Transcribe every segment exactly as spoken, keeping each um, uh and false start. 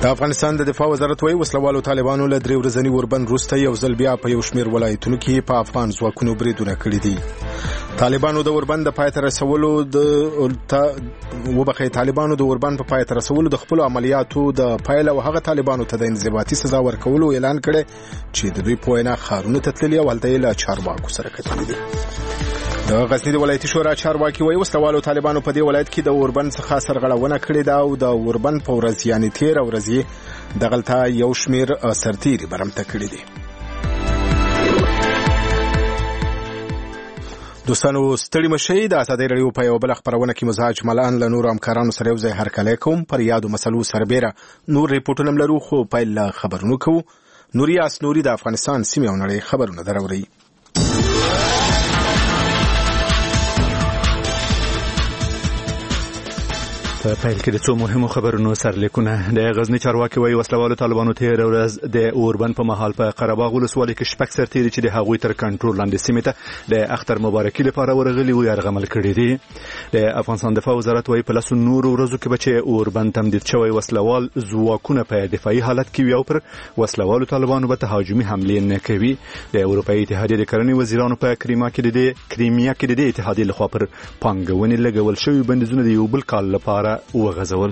د افغانستان د دفاع وزارت وايي وسلوالو طالبانو له درې ورځني اوربند وروسته یو ځل بیا په یو شمېر ولایتونو کې په افغان ځواکونو بریدونه کړي دي. طالبانو د اوربند د پای ته رسولو د وبخښئ طالبانو د اوربند په پای ته رسولو د خپلو عملیاتو د پیل او هغه طالبانو ته د انضباطي سزا ورکولو اعلان کړی چې د دوی په وینا ښارونو ته تللي او هلته یې له چارواکو سره کتلي دي. د غزنی د ولایتي شورا چارواکي وايي وسلوالو طالبانو په دې ولایت کې د اوربند څخه سرغړونه کړې ده او د اوربند په ورځ یعنې تېره ورځ یې دغلته یو شمېر سرتیري برمته کړي دي. دوستانو ستړي مشئ، د ازادۍ راډیو په یوه بله خپرونه کې مزاج ملان له نورو همکارانو سره یو ځای هرکلی کوم. پر یادو مسلو سربیره نور ریپورټونه هم لرو، خو پیل له خبرونو کوو. نوریاس نوري د افغانستان سیمې او نړۍ خبرونه دراوړي. په پیل کې د څو مهمو خبرونو سرلیکونه. د غزنی چارواکي وايي وسلوالو طالبانو تېره ورځ د اوربند په مهال په قره باغ ولسوالۍ کې شپږ سرتیري چې د هغوی تر کنټرول لاندې سیمې ته د اختر مبارکي لپاره ورغلي وو یرغمل کړي دي. د افغانستان دفاع وزارت وايي په لسو نورو ورځو کې به چې اوربند تمدید شوی وسلوال ځواکونه په دفاعي حالت کې وي او پر وسلوالو طالبانو به تهاجمي حملې نه کوي. د اروپایي اتحادیې د کرنې وزیرانو په کریمیا کې د کریمیا کې د اتحادیې لخوا پر پانګونې لګول شوي بندیزونه د یو بل کال لپاره وغځول.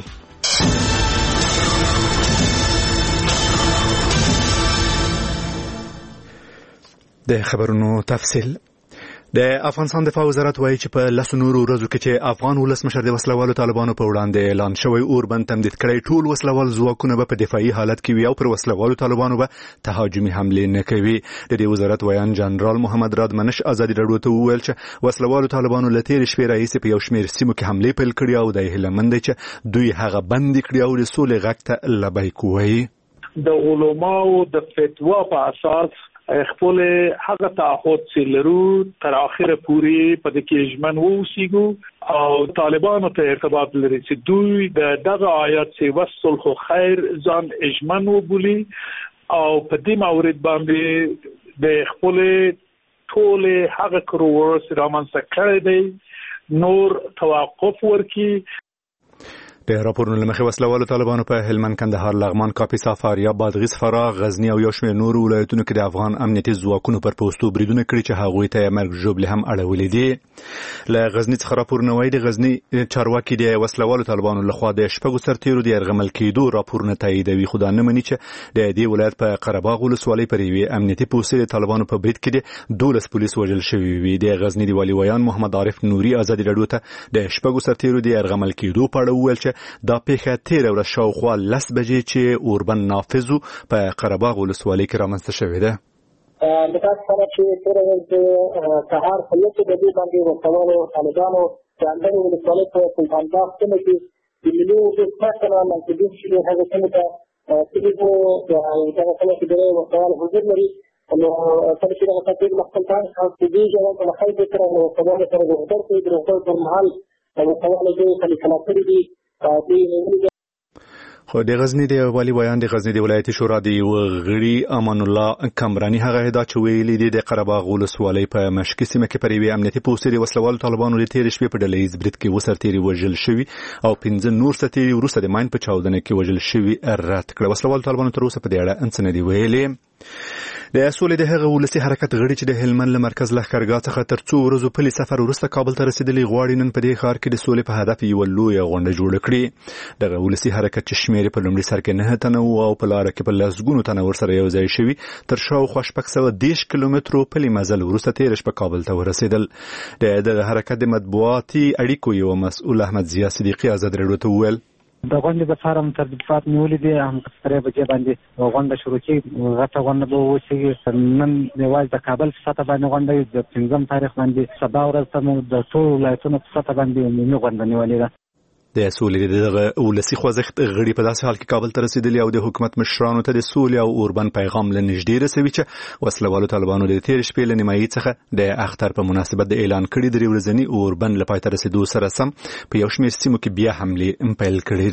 د خبرونو تفصیل. د افغانستان دفاع وزارت وايي چې په لسو نورو ورځو کې چې افغان ولسمشر د وسلوالو طالبانو په وړاندې اعلان شوی اوربند تمدید کړی ټول وسلوال ځواکونه به په دفاعي حالت کې وي او پر وسلوالو طالبانو به تهاجمي حملې نه کوي. د دې وزارت ویان جنرال محمد راد منش ازادي راډیو ته وویل چې وسلوالو طالبانو له تېرې شپې راهیسې په یو شمېر سیمو کې حملې پیل کړي او د هیله مند دی چې دوی هغه بندي کړي او د سولې غږ ته لبیک ووایي. د علماو د فتوا په اساس خپل هغه تعهد چې لرو تر اخره پورې په دې کې ژمن ووسیږو او طالبانو ته ارتباط لري چې دوی د دغه آیات چې وصل خیر ځان ژمن وبولي او په دې مورید باندې د خپل ټول هغه کړو چې رامنځته کړی دی نور توقف ورکي. د راپورونو له مخې وسلوالو طالبانو په هلمند، کندهار، لغمان، کاپیسا، فاریاب، بادغیس، فراه، غزنی او یو شمېر نورو ولایتونو کې د افغان امنیتي ځواکونو پر پوستو بریدونه کړي چې هغوی ته یې مرګ ژوبلې هم اړولې دي. له غزني څخه راپورونه وايي د غزني چارواکي د وسلوالو طالبانو لخوا د شپږو سرتیرو د یرغمل کېدو راپورونه تاییدوي، خو دا نه مني چې د دې ولایت په قره باغ ولسوالۍ پر یوې امنیتي پوستې د طالبانو په برید کې د دولس پولیس وژل شوي وي. د غزني د والي ویان محمد عارف نوري ازادي راډیو ته د شپږو سرتیرو د یرغمل کېدو په اړه وویل چې دا پیښه تېره ورځ شاوخوا لس بجې چې اوربند نافذ په قره باغ ولسوالۍ کې رامنځته شوې ده. د تاسو سره چې تېره ورځ سهار په یوه بجې باندې وسلوالو طالبانو د اندړ ولسوالۍ په سلطان باغ سیمه کې د ملي وجود څخه منسوبین شوي هغه سیمې ته تللي وو. دغه سیمه کې ډېری وسلوال حضور لري. نو کله چې دغه ترتیب له خپل ځان څخه تېرېږي او له خلکو سره له وسلوالو سره د روغتون کوي. د روغتون پر مهال وسلوالو دوی کلیکلا کړي دي. خو د غزنی د والي ویان د غزنی د ولایتي شورا د یو غړي امان الله کمرانی هغه هدا چې ویلي دي د قره باغ ولسوالۍ په مشکي سیمه کې پر یوې امنیتي پوستې د وسلوالو طالبانو د تېرې شپې په ډله ییز برید کې اووه سرتیري وژل شوي او پنځه نور سرتیري وروسته د ماین په چاودنه کې وژل شوي رد کړه. وسلوالو طالبانو تر اوسه په دې اړه څه نه دي ویلي. د سولې د هغه ولسي حرکت غړي چې د هلمند له مرکز لښکرګاه څخه تر څو ورځو پلي سفر وروسته کابل ته رسېدلي غواړي نن په دې ښار کې د سولې په هدف یوه لویه غونډه جوړه کړي. دغه ولسي حرکت چې شمېر په لومړي سر کې نه تنه وو او په لاره کې په لسګونو تنه ورسره یو ځای شوي تر شاوخوا شپږ سوه دېرش کیلومترو پلي مزل وروسته تېره شپه کابل ته ورسېدل. د دغه حرکت د مطبوعاتي اړیکو یو مسؤل احمد ضیا صدیقي ازادي راډیو ته وویل د غونډې لپاره هم ترتیبات نیولي دي. هم درې بجې باندې غونډه شروع کېږي. غټه غونډه به وشي. نن یوازې د کابل په سطح باندې غونډه د پنځم تاریخ باندې سبا ورځ ته مو د ټولو ولایتونو په سطح باندې عمومي غونډه نیولې ده. د سولې دغه ولسي خوځښت غړي په داسې حال کې کابل ته رسېدلي او د حکومت مشرانو ته د سولې او اوربند پیغام له نږدې رسوي چې وسلوالو طالبانو د تېرې شپې له نیمایي څخه د اختر په مناسبت د اعلان کړي درې ورځني اوربند له پای ته رسېدو سره سم په یو شمېر سیمو کې بیا حملې پیل کړي دي.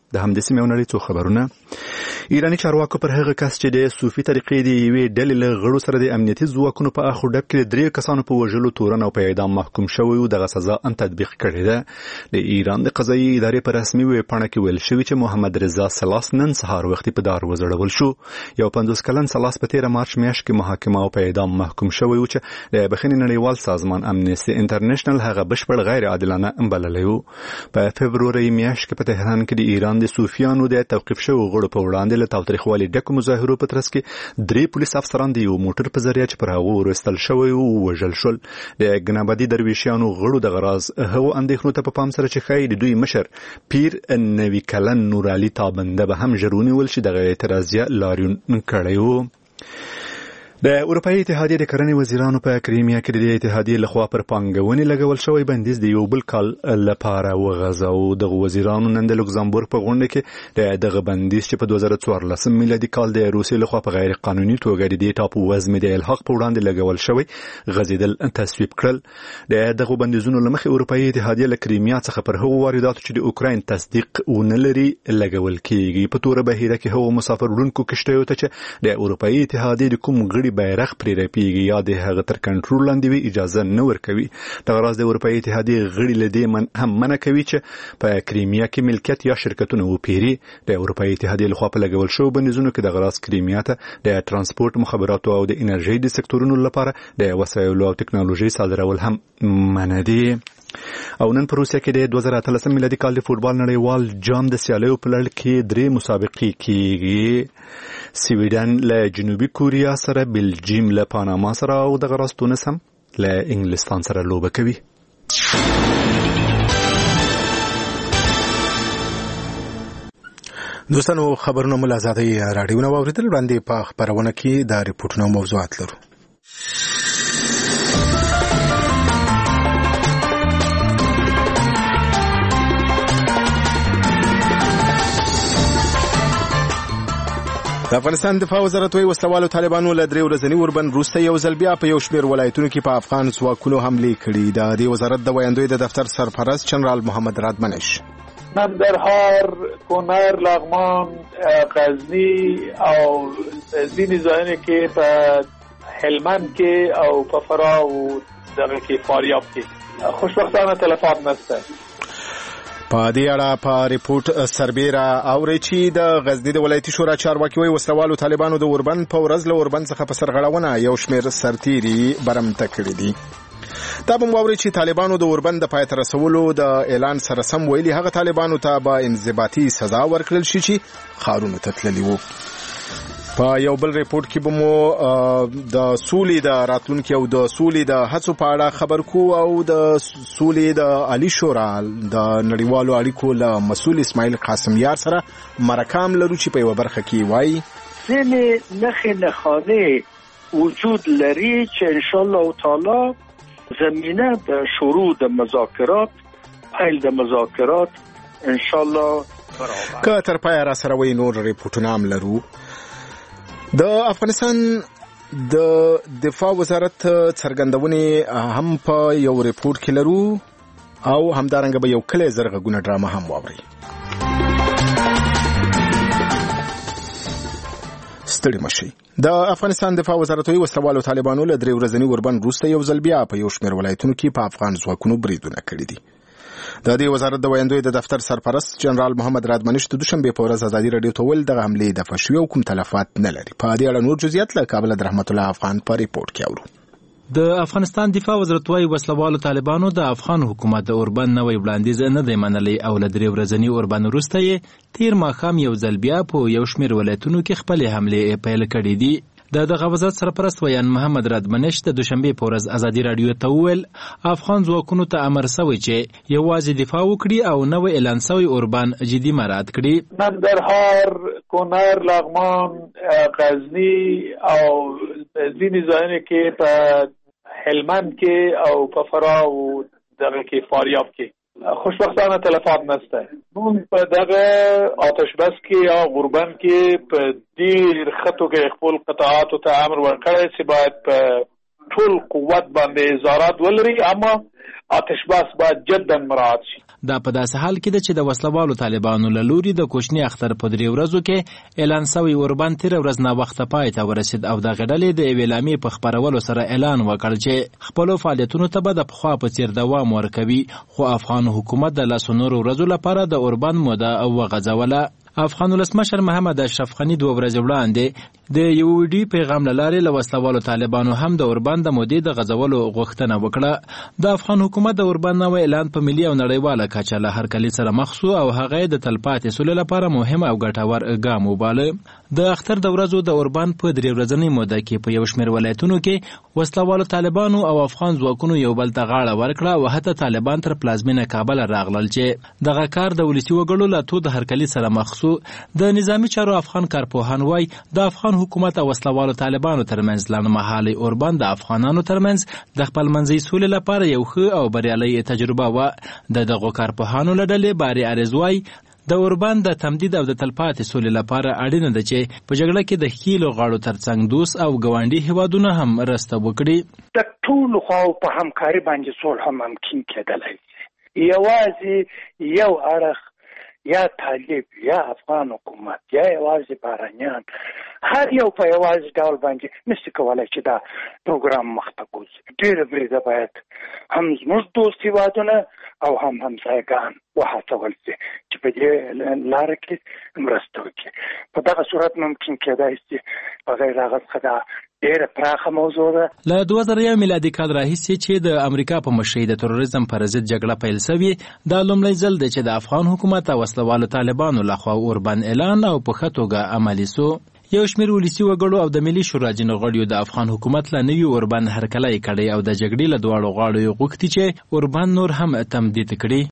د همدې سیمې او نړۍ څو خبرونه. ایرانی چارواکو پر هغه کس چې د صوفي طریقې دی یوې ډلې له غړو سره د امنیتي ځواکونو په اخو ډب کې درې کسانو په وژلو تورن او په اعدام محکوم شوی او دغه سزا ان تطبیق کړې ده. د ایران د قضایي ادارې په رسمي ویبپاڼه کې ویل شوی چې محمد رضا سلاس نن سهار وختي په دار وزړول شو. یو پنځوس کلن سلاس په تیر مارچ میاشت کې محاکمه او په اعدام محکوم شوی او چې د بخښنې نړیوال سازمان امنیسټي انټرنیشنل هغه بشپړ غیر عادلانه بللی و. په فبروري میاشت کې په تهران کې د ایران د صوفیانو د توقیف شوو غړو په وړاندې له تاوتریخوالي ډکو مظاهرو په ترڅ کې درې پولیس افسران د یو موټر په ذریعه چې پر هغو ورستل شوی او وژل شول. د ګنابدي درویشیانو غړو د غراز هغو اندېښنو ته په پام سره چې ښایي د دوی مشر پیر نوي کلن نور علي تابنده به هم ژر ونیول شي دغه اعتراضیه لاریون کړی و. د اروپایي اتحادیې د کرنې وزیرانو په کریمیا کې د اتحادیې لخوا پر پانګونې لګول شوی بندیز د یو بل کال لپاره وغځاوه. دغه وزیرانو نن د لوکزامبورګ په غونډه کې د دغه بندیز چې په دوه زره څوارلسم میلادي کال د روسیې لخوا په غیر قانوني توګه د دې ټاپو وزمې د الحاق په وړاندې لګول شوی غځېدل تصویب کړل. د دغه بندیزونو له مخې اروپایي اتحادیې له کریمیا څخه پر هغو وارداتو چې د اوکراین تصدیق ونه لري لګول کیږي. په توره بهیره کې هغو مسافر وړونکو کشتیو ته چې د اروپایي اتحادیې د کوم غړي بیرغ پرې رپیږي یا د هغه تر کنټرول لاندې وي اجازه نه ورکوي. دغه راز د اروپایي اتحادیې غړي له دې من هم منع کوي چې په کریمیا کې ملکیت یا شرکتونه وپیري. د اروپایي اتحادیې لخوا په لګول شوو بندیزونو کې دغه راز کریمیا ته د ترانسپورت، مخابراتو او د انرژي د سکتورونو لپاره د وسایلو او ټکنالوژي صادرول هم منع دي. او نن په روسیه کې د دوه زره اتلسم میلادي کال د فوټبال نړیوال جام د سیالیو په لړ کې درې مسابقې کیږي. سویډن له جنوبي کوریا سره، بلجیم له پاناما سره او دغه راز تونس هم له انګلستان سره لوبه کوي. دوستانو خبرونه مو له آزادۍ راډیو نه واورېدل. وړاندې په خپرونه کې د ریپورټونو موضوعات لرو. د افغانستان دفاع وزارت وايي وسلوالو طالبانو له درې ورځني اوربند وروسته یو ځل بیا په یو شمېر ولایتونو کې په افغان ځواکونو حملې کړي. د دې وزارت د ویاندوی د دفتر سرپرست جنرال محمد رادمنش ننګرهار، کونړ، لغمان، غزني او ځینې ځایونه کې په هلمند کې او په فراه او دغه کې فاریاب کې خوشبختانه تلفات نشته. په دې اړه په ریپورت سربیره اوري چې د غزنی د ولایتي شورا چارواکي وایي وسلوالو طالبانو د اوربند په ورځ له اوربند څخه په سرغړونه یو شمېر سرتیري برمته کړي دي. دا به مو اوري چې طالبانو د اوربند د پای ته رسولو د اعلان سره سم ویلي هغه طالبانو ته به انضباطي سزا ورکړل شي چې ښارونو ته تللي وو. په یو بل ریپورت کې به مو د سولې د راتلونکي او د سولې د هڅو په اړه خبر کو او د سولې د عالی شورا د نړیوالو اړیکو له مسؤل اسماعیل قاسم یار سره مرکام لرو چې په یو برخه کې وایي ځینې نښې نښانې وجود لري چې ان شاء الله تعالی زمینه د شروع د مذاکرات پیل د مذاکرات ان شاء الله برابر. که تر پای را سره وایي نور ریپورتونه هم لرو. د افغانستان د دفاع وزارت څرګندونې هم په یو ریپورت کې لرو او همدارنګه به یو کلی زرغونه ډرامه هم واوري. ستړي مشي. د افغانستان دفاع وزارت وايي وسلوالو طالبانو له درې ورځني اوربند وروسته یو ځل بیا په یو شمېر ولایتونو کې په افغان ځواکونو بریدونه کړي دي. د دې وزارت د ویاندوی د دفتر سرپرست جنرال محمد رادمنش د دوشنبه په ورځ ازادي رادیو ته ویل دغه حملې د فشوي او کوم تلفات نه لري. په دې اړه نور جزئیات له کابل د رحمت الله افغان په ریپورت کې اورو. د افغانستان دفاع وزارت وايي وسلوالو طالبانو د افغان حکومت د اوربند نوې وړاندیز نه دی منلی او له درې ورځني اوربند وروسته یې تیر ماښام یو ځل بیا په یو شمېر ولایتونو کې خپلې حملې پیل کړې دي. د دغه وزارت سرپرست ویان محمد رادمنش د دوشنبه په ورځ ازادي رادیو ته وویل افغان ځواکونو ته امر شوی چې یوازې دفاع وکړي او نوې اعلان شوی اوربان جدي مراعات کړي. ننګرهار، کونړ، لغمان، غزني او ځینې ځایونه کې په هلمند کې او په فراه او دغه کې فاریاب کې خوشبختانه تلفات نشته. مون په دغه آتش بس کې یا غوربند کې په ډیر خطو کې خپل قطاعات ته امر ورکړی چې باید په ټول قوت باندې ازارات ولري، اما آتشباس باید جدا مراعات شي. دا په داسې حال کې ده چې د وسلوالو طالبانو له لوري د کوچني اختر په درې ورځو کې اعلان سوی اوربند تېره ورځ ناوخته پای ته ورسید او دغه ډلې د یوې اعلامیې په خپرولو سره اعلان وکړ چې خپلو فعالیتونو ته به د پخوا په څېر دوام ورکوي، خو افغان حکومت د لسو نورو ورځو لپاره د اوربند موده وغځوله. افغان ولسمشر محمد اشرف غني دوه ورځې وړاندې د یو ویډیو پیغام له لارې له وسلوالو طالبانو هم د اوربند د مودې د غځولو غوښتنه وکړه. د افغان حکومت د اوربند نوی اعلان په ملي او نړیواله کچه له هرکلي سره مخ شو او هغه د تلپاتې سولې لپاره مهم او ګټور ګام وباله. د اختر د ورځو د اوربند په درې ورځنۍ موده کې په یو شمېر ولایتونو کې وسلوالو طالبانو او افغان ځواکونو یو بل ته غاړه ورکړه او حتی طالبان تر پلازمینه کابل راغلل چې دغه کار د ولسي وګړو له تود هرکلي سره مخ شو. د نظامی چارو افغان کارپوهان وای د افغان حکومت او وسلوالو طالبانو ترمنځ لنډمهالی اوربند د افغانانو ترمنځ د خپلمنځي سولې لپاره یو ښه او بریالۍ تجربه وه. د دغو کارپوهانو له ډلې باري عارض وای د اوربند د تمدید او د تلپاتې سولې لپاره اړینه ده چې په جګړه کې د ښکیلو غاړو ترڅنګ دوست او ګاونډي هیوادونه هم مرسته وکړي. د ټولو خواو په همکاري باندې صلح ممکن کېدلی شي. یوازې یو اړخ یا طالب یا افغان حکومت یا یوازې بارانیان هر یو په یوازې ډول باندې نشي کولی چې دا پروګرام مخته بوځي. ډېره بریده باید هم زموږ دوست هیوادونه او هم همسایګان وهڅول شي چې په دې لاره کې مرسته وکړي. په دغه صورت ممکن کېدای شي په غیر هغه څخه دا ډېره پراخه موضوع ده. له دوه زره یو میلادي کال راهیسې چې د امریکا په مشرۍ د تروریزم پر ضد جګړه پیل سوې دا لومړی ځل دی چې د افغان حکومت او وسلوالو طالبانو لخوا اوربند اعلان او په ښه توګه عملي سو. یو شمېر ولسي وګړو او د ملي شورا ځینو غړیو د افغان حکومت له نوي اوربند هرکلی کړی او د جګړې له دواړو غاړو یې غوښتي چې اوربند نور هم تمدید کړي.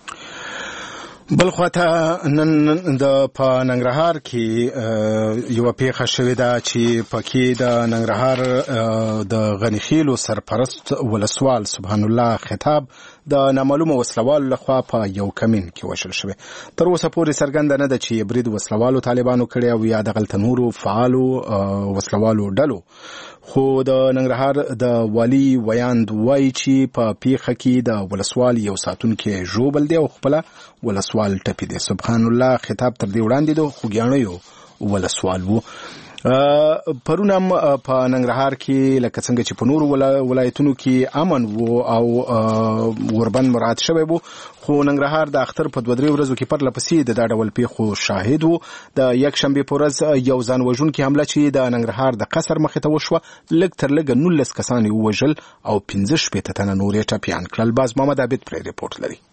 بل خواته نن د په ننګرهار کې یو پیښه شوې ده چې پکې د ننګرهار د غنیخیلو سرپرست ولسوال سبحان الله خطاب د نامعلومه وسلوالو لخوا په یو کمین کې وشل شوی. تر اوسه پورې څرګنده نه ده چې برید وسلوالو طالبانو کړی او یا دغلته نورو فعالو وسلوالو ډلو. خو د ننګرهار د والي ویاند وایي چې په پیښه کې د ولسوال یو ساتونکی ژوبل دی او خپله ولسوال ټپي دی. سبحان الله خطاب تر دې وړاندې د خوږیاڼیو ولسوال و. پرون هم په ننګرهار کې لکه څنګه چې په نورو ولایتونو کې امن و او اوربند مراعات شوی و، خو ننګرهار د اختر په دوه درې ورځو کې پرله پسې د دا ډول پیښو شاهد و. د یکشنبې په ورځ یو ځان وژونکې حمله چې د ننګرهار د قصر مخې ته وشوه لږ تر لږه نولس کسان یې ووژل او پنځه شپېته تنه نور یې ټپیان کړل. باز محمد عابد پرې رپورټ لري.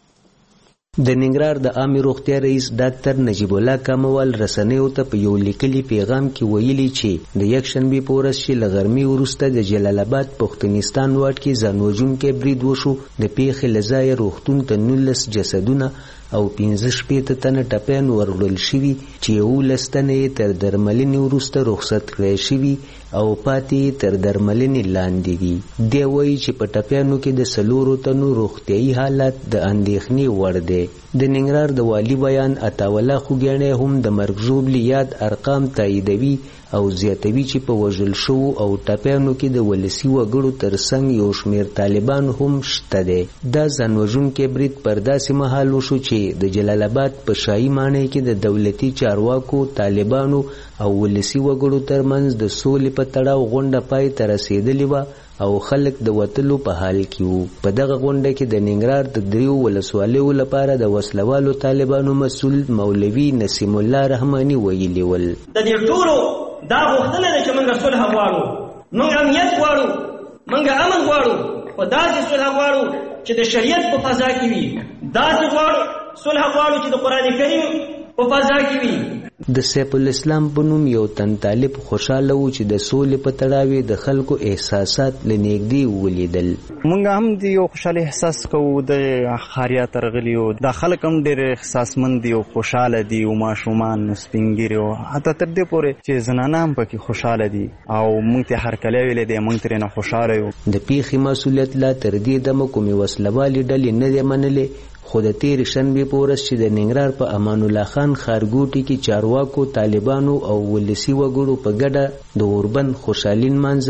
د ننګرهار د عامې روغتیا رئیس ډاکټر نجیب الله کاموال رسنیو ته په یو لیکلي پیغام کې ویلي چې د یکشنبې په ورځ چې له غرمې وروسته د جلال آباد پښتونستان واټ کې ځان وژونکی برید وشو د پیښې له ځایه روغتون ته نولس جسدونه او پنځه شپېته تنه ټپیان وروړل شوي چې یولس تنه یې تر درملنې وروسته رخصت کړی شوي او پاتې تر درملنې لاندې دي. دی وایي چې په ټپیانو کې د څلورو تنو روغتیایي حالت د اندېښنې وړ دی. د ننګرهار د والي بیان عطاالله خوږیاڼی هم د مرګ ژوبلې یاد ارقام تاییدوي او زیاتوي چې په وژل شوو او ټپیانو کې د ولسي وګړو ترڅنګ یو شمېر طالبان هم شته دی. دا ځان وژونکی برید پر داسې مهال وشو چې د جلال آباد په شاهي ماڼۍ کې د دولتي چارواکو طالبانو او ولسي وګړو ترمنځ د سولې په تړاو غونډه پای ته رسېدلې وه او خلک د وتلو په حال کې وو. په دغه غونډه کې د ننګرهار د دریو ولسوالیو لپاره د وسلوالو طالبانو مسؤل مولوي نسیم الله رحماني ویلي ول. د دې ټولو دا غوښتنه ده چې موږ صلح غواړو، موږ امنیت غواړو، موږ امن غواړو، خو داسې صلح غواړو چې د شریعت په فضا کې وي، داسې غواړو صلح غواړو چې د قرآن کریم په فضا کې وي. د سیف الاسلام په نوم یو تن طالب خوشاله و چې د سولې په تړاو د خلکو احساسات له نږدې ولیدل. موږ هم د یو خوشاله احساس کوو د ښاریات راغلي یو، دا خلک هم ډېر احساسمند دي او خوشاله دي او ماشومان سپین ږیري او حتی تر دې پورې چې زنانه هم پکې خوشاله دي او موږ ته هرکلی ویلی دی، موږ ترېنه خوشاله یو. د پیښې مسؤلیت لا تر دې دمه کومې وسلوالې ډلې نه دی منلې، خو د تېرې شنبې په ورځ چې د ننګرهار په امان الله خان ښارګوټي کې چارواکو طالبانو او ولسي وګړو په ګډه د اوربند خوشحالي نمانځله،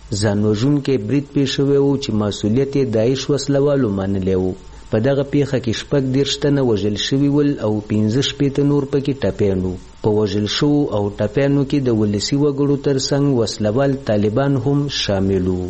ځانوژونکی برید پیښ شوی و چې مسؤلیت یې داعش وسلوالو منلی و. په دغه پیښه کې شپږ دېرش تنه وژل شوي ول او پنځه شپېته نور پکې ټپیان وو. په وژل شوو او ټپیانو کې د ولسي وګړو ترڅنګ وسلوال طالبان هم شامل وو.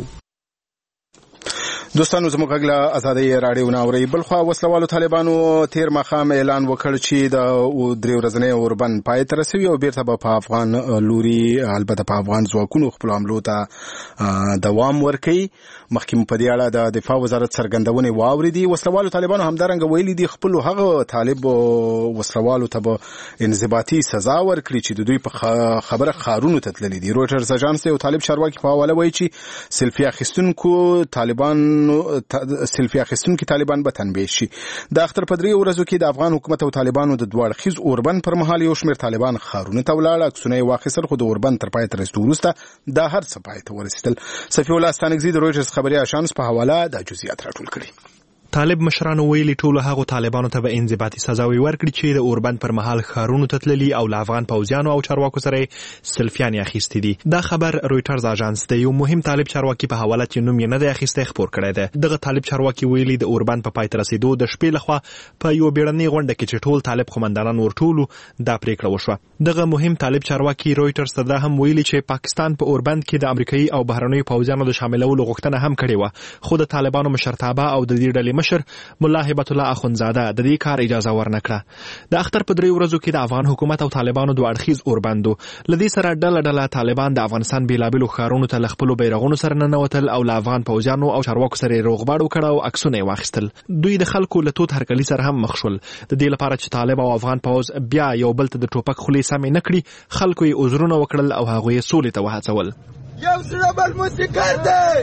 دوستانو زموږ غږ له ازادۍ راډیو نه اورئ. بل خوا وسلوالو طالبانو تیر ماښام اعلان وکړ چې د درې ورځنۍ اوربند پای ته رسوي او بیرته به په افغان لوري البته په افغان ځواکونو خپلو حملو ته دوام ورکوي. مخکې مو په دې اړه د دفاع وزارت څرګندونې واورېدې. وسلوالو طالبانو همدارنګه ویلي دي خپلو هغه طالب وسلوالو ته به انضباطي سزا ورکړي چې د دوی په خبره ښارونو ته تللي دي. رویټرز اژانس یو طالب چارواکي په حواله وایي چې سلفي اخیستونکو طالبان سلفي اخیستونکي طالبان به تنبیه شي. د اختر په درې ورځو کې د افغان حکومت او طالبانو د دوه اړخیز اوربند پر مهال یو شمېر طالبان ښارونو ته ولاړ، عکسونه یې واخیستل، خو د اوربند تر پای ته رسېدو وروسته دا هر څه پای ته ورسېدل. صفي الله ستانکزي د رویټرز خبري اژانس په حواله دا جزئیات راټول کړي. طالب مشرانو ویلي ټولو هغو طالبانو ته به انضباطي سزاوي ورکړي چې د اوربند پر مهال ښارونو ته تللي او له افغان پوځیانو او چارواکو سره سلفیان اخیستي دي. دا خبر رویټرز اژانس د یو مهم طالب چارواکي په حواله چې نوم یې نه دی اخیستی خپور کړی دی. دغه طالب چارواکي ویلي د اوربند په پای ته رسېدو د شپې لخوا په یو بیړنۍ غونډه کې چې ټول طالب قومندانان ورټولو دا پریکړه وشوه. دغه مهم طالب چارواکي رویټرز ته دا هم ویلي چې پاکستان په اوربند کې د امریکایي او بهرنیو پوځیانو د شاملولو غوښتنه هم کړې وه، خو د طالبانو مشرتابه او د دې ډلې مشر ملا هبت الله اخوندزاده د دې کار اجازه ورنکړه. د اختر په درې ورځو کې د افغان حکومت او طالبانو دوه اړخیز اوربندو لدې سره ډله ډله طالبان د افغانستان بیلابیلو ښارونو ته له خپلو بیرغونو سره ننوتل او له افغان پوځیانو او چارواکو سره یې روغبړ وکړ او عکسونه یې واخیستل. دوی د خلکو له تود هرکلي سره هم مخ شول. د دې لپاره چې طالب او افغان پوځ بیا یو بل ته د ټوپک خولې سمې نه کړي، خلکو یې عذرونه وکړل او هغوی یې سولې ته وهڅول. یو زړه بل موسیقار دی،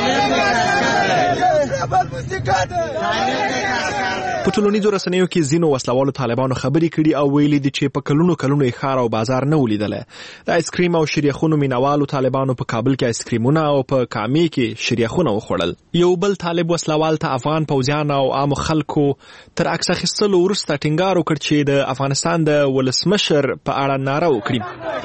یو زړه بل موسیقار دی. په ټولنیزو رسنیو کې ځینو وسلوالو طالبانو خبرې کړي او ویلي دي چې په کلونو کلونو یې ښار او بازار نه ولیدلی. د آیسکریم او شریخونو مینوالو طالبانو په کابل کې آیسکریمونه او په کامې کې شریخونه وخوړل. یو بل طالب وسلوال ته افغان پوځیان او عامو خلکو تر عکس اخیستلو وروسته ټینګار وکړ چې د افغانستان د ولسمشر په اړه ناره وکړي.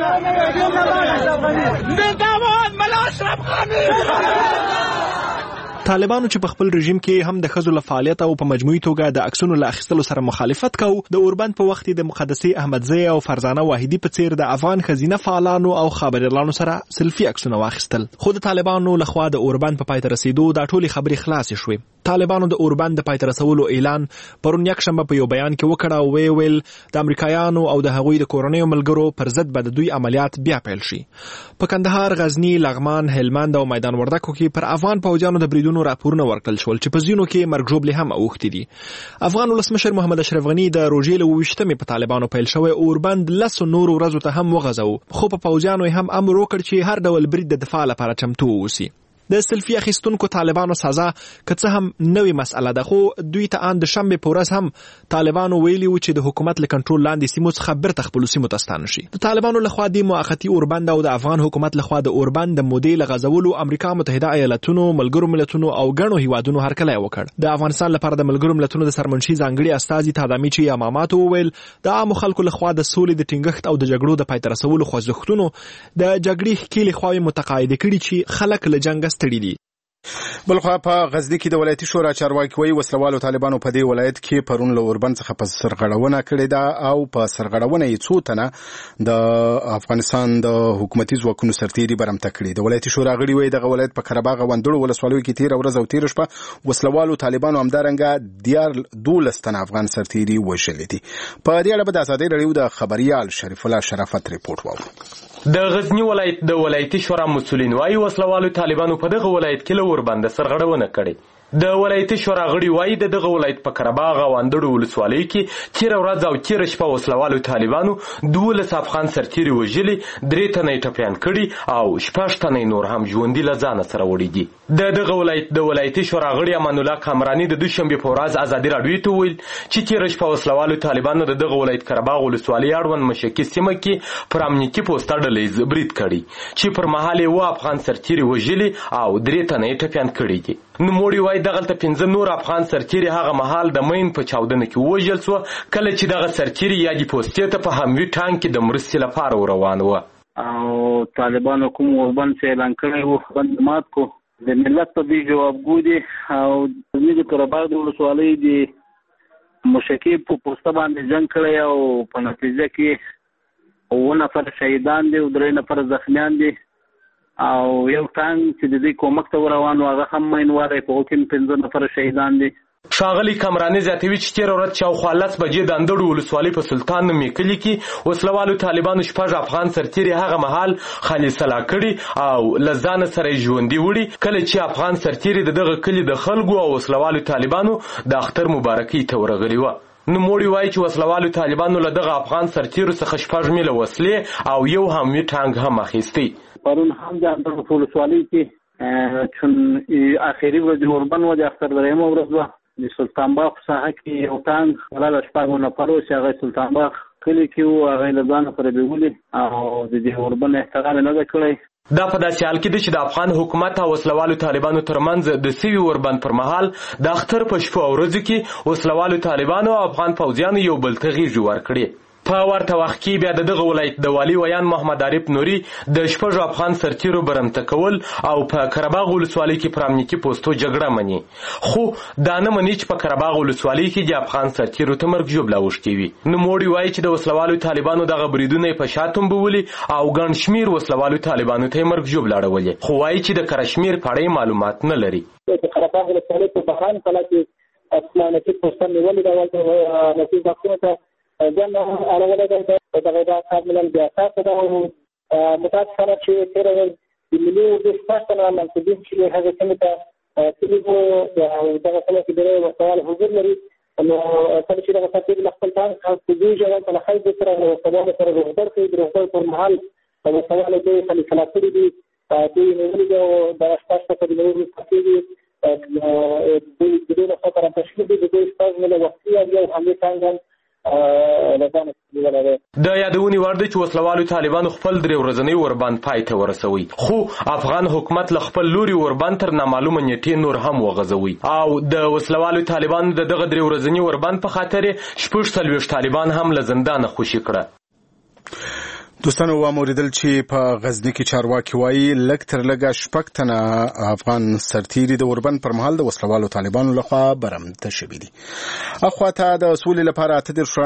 طالبانو چې په خپل رژیم کې هم د ښځو له فعالیت او په مجموعي توګه د عکسونو له اخیستلو سره مخالفت کوو، د اوربند په وخت د مقدسې احمدزی او فرزانه واحدي په څیر د افغان ښځینه فعالانو او خبریالانو سره سلفي عکسونه واخیستل. خو د طالبانو لخوا د اوربند په پای ته رسېدو دا ټولې خبرې خلاصې شوې. طالبانو د اوربند د پای ته رسولو اعلان پرون یکشنبه په یو بیان کې وکړ او ویې ویل د امریکایانو او د هغوی د کورنیو ملګرو پر ضد به د دوی عملیات بیا پیل شي. په کندهار، غزني، لغمان، هلمند او میدان وردګو کې پر افغان پوځیانو د بریدونو راپورونه ورکړل شول چې په ځینو کې مرګ ژوبلې هم اوښتې دي. افغان ولسمشر محمد اشرف غني د روژې له اوویشتمې په طالبانو پیل شوی اوربند لسو نورو ورځو ته هم وغځو، خو په پوځیانو یې هم امر وکړ چې هر ډول برید د دفاع لپاره چمتو واوسي. د سلفي اخیستونکو طالبانو سزا که څه هم نوې مسأله ده، خو دوی ته ان د شنبې په ورځ هم طالبانو ویلي وو چې د حکومت له کنټرول لاندې سیمو څخه بیرته خپلو سیمو ته ستانه شي. د طالبانو لخوا د موقتي اوربند او د افغان حکومت لخوا د اوربند د مودې له غځولو امریکا متحده ایالتونو، ملګرو ملتونو او ګڼو هیوادونو هرکلی وکړ. د افغانستان لپاره د ملګرو ملتونو د سرمنشي ځانګړي استازي تادامیچي یاماماتو وویل د عامو خلکو لخوا د سولې د ټینګښت او د جګړو د پای ته رسولو خوځښتونو د جګړې ښکېلې خواوې متقاعده کړي چې خلک له جنګه ستړي دي. بلخوا په غزني کې د ولایتي شورا چارواکي وایي وسلوالو طالبانو په دې ولایت کې پرون له اوربند څخه په سرغړونه کړې ده او په سرغړونه یې څو تنه د افغانستان د حکومتي ځواکونو سرتیري برمته کړي. د ولایتي شورا غړي وایي دغه ولایت په قره باغ وندړو ولسوالیو کې تېره ورځ او تېره شپه وسلوالو طالبانو همدارنګه دیار دولس تنه افغان سرتیري وژلي دي. په دې اړه به د ازادۍ راډیو د خبریال شریف الله شرافت ریپورټ واورو. د غزنی ولایت د ولایتي شورا مسؤلین وايي وسلوالو طالبانو په دغه ولایت کې له اوربند سرغړونه کړې. د ولایتي شورا غړي وايي د دغه ولایت په قرهباغ او اندړو ولسوالۍ کې تېره ورځ او تېره شپه وسلوالو طالبانو دولس افغان سرتیري وژلي، درې تنه یې ټپیان کړي او شپږ تنه نور هم ژوندي له ځانه سره وړي دي. د دغه ولایت د ولایتي شورا غړي امان الله کامراني د دوشنبې په ورځ ازادي راډیو ته ویل چې تېره شپه وسلوالو طالبانو د دغه ولایت قرهباغ ولسوالۍ اړوند مشکي سیمه کې پر امنیتي پوسټه ډلې برید کړي چې پر مهال یې اووه افغان سرتیري وژلي او درې تنه یې ټپیان کړي دي. نوموړي وايي دغلته پنځه نور افغان سرتیري هغه مهال د مین په چاودنه کې ووژل سوه کله چې دغه سرتیري یادې پوستې ته په هموي ټانک کې د مرستې لپاره روان وه. او طالبانو کوم وربند چې اعلان کړی وو بند مات کو د ملت په دې جوابګو دي او د قره باغ د ولسوالۍ د مشکې په پوسټ باندې جنگ کړی او په نتیجه کې اووه نفر شهیدان دي او درې نفر زخمیان دي او یو ټانک چې د دې کومک ته روانو هغه هم مینواره په کې پنځه نفر شهیدان دي. ښاغلي کمراني زیاتوي چې تېره ورځ شاوخوا لس بجې د اندړو ولسوالۍ په سلطان نومې کلي کې وسلوالو طالبانو شپږ افغان سرتیري هغه مهال خالي سلا کړي او له ځانه سره یې ژوندي وړي کله چې افغان سرتیري د دغه کلي د خلکو او وسلوالو طالبانو د اختر مبارکۍ ته ورغلي وه. نوموړي وایي چې وسلوالو طالبانو له دغه افغان سرتیرو څخه شپږ میله وسلې او یو هموي ټانک هم اخیستی. پرون هم د اندړو په ولسوالۍ کې چون اخري ورځ اوربند وه د اختر درېیمه ورځ وه د سلطان باغ په ساحه کې یو ټانک ولاړ شپږو نفرو چې هغه سلطان باغ کلي کې وو هغه یې له ځانه سره بیولي او د دې اوربند احترام یې نه ده کړی. دا په داسې حال کې ده چې د افغان حکومت او وسلوالو طالبانو ترمنځ د سوي اوربند پر مهال د اختر په شپو او ورځو کې وسلوالو طالبانو او افغان پوځیانو یو بل ته غېږې ورکړې. په ورته وخت کې بیا د دغه ولایت د والي ویان محمد عارف نوري د شپږو افغان سرتیرو برمته کول او په قرهباغ ولسوالۍ کې پر امنیتي پوستو جګړه مني، خو دا نه مني چې په قرهباغ ولسوالۍ کې د افغان سرتیرو ته مرګ ژوبله اوښتې وي. نوموړي وایي چې د وسلوالو طالبانو دغه بریدونه یې په شا تنبولي او ګڼ شمېر وسلوالو طالبانو ته یې مرګ ژوبله اړولې، خو وایي چې د کره شمېر په اړه معلومات نه لري. د قرهباغ ولسوالۍ په بهران کلا کې امنیتي پوسټه نیولې ده ولته نفیظ حقونه ته ځان اړولی دی د دغه دا کار ملل بیا اساسه ده او متاسفانه چې تېره ورځ د ملي اردو شپږ تنه منصبین چې هغې سیمې ته تللي وو او دغه سیمه کې ډېری وسوال حضور لري نو کله چې دغه سرتیري له خپل ټانک څخه کوزېږي هلته له خلکو سره له وسوالو سره روغبړ کوي د روغبړ پر مهال وسوالو دوی خالي سلا کړي دي دوی یې نیولي دي او دغه شپږ څخه د نورو کېږي دوی د دوی لخوا سره تشکیل دي د دوی شپږ میله وسلې او یو حملې ټانک هم د یادونې وړ دی چې وسلوالو طالبانو خپل درې ورځنی اوربند پای ته ورسوي، خو افغان حکومت له خپل لوري اوربند تر نامعلومه نیټې نور هم وغځوي او د وسلوالو طالبانو د دغه درې ورځني اوربند په خاطر شپږ څلوېښت طالبان هم له زندانه خوشي کړه. دوستانو واوریدل چې په غزنی کې چارواکي وایي لږ تر لږه شپږ تنه افغان سرتیري د اوربند پر مهال د وسلوالو طالبانو لخوا برمته شوي دي. اخواته د سولې لپاره اته دېرش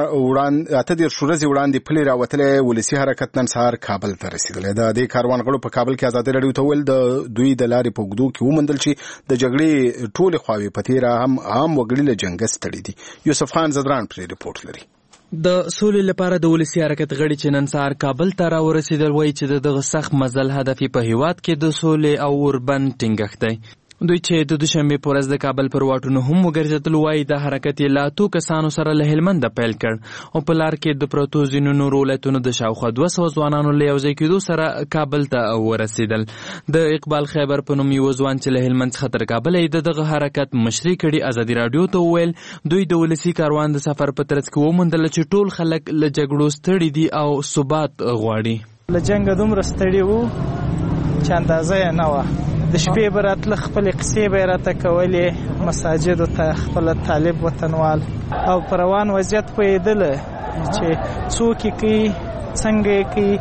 ورځې وړاندې پلې راوتلی ولسي حرکت نن سهار کابل ته رسېدلی. د دې کاروان غړو په کابل کې ازادي راډیو ته وویل د دوی د لارې په اوږدو کې وموندل چې د جګړې ټولې خواوې په تېره هم عام وګړي له جنګه ستړي دي. یوسف خان زدران پرې رپورټ لري. د سولې لپاره د ولسي حرکت غړي چې نن سهار کابل ته راورسېدل وایي چې دغه سخت مزل هدف په هیواد کې د سولې او اوربند ټینګښت دی. دوی چې د دوشنبې په ورځ د کابل پر واټونو هم وګرځېدل وایي دا حرکت یې له اتو کسانو سره له هلمنده پیل کړ او په لار کې د پرتو ځینو نورو ولایتونو د شاوخوا دوه سوه ځوانانو له یوځای کېدو سره کابل ته ورسېدل. د اقبال خیبر په نوم یو ځوان چې له هلمند څخه تر کابله یې د دغه حرکت مشري کړي ازادي راډیو ته وویل دوی د ولسي کاروان د سفر په ترڅ کې وموندله چې ټول خلک له جګړو ستړي دي او ثبات غواړي. له جنګه دومره ستړي وو چې اندازه یې نه وه. د شپې به راتله خپلې قصې به یې راته کولې مساجدو ته خپله طالب وطنوال او په روان وضعیت پوهېدله چې څوک یې کوي څنګه یې کوي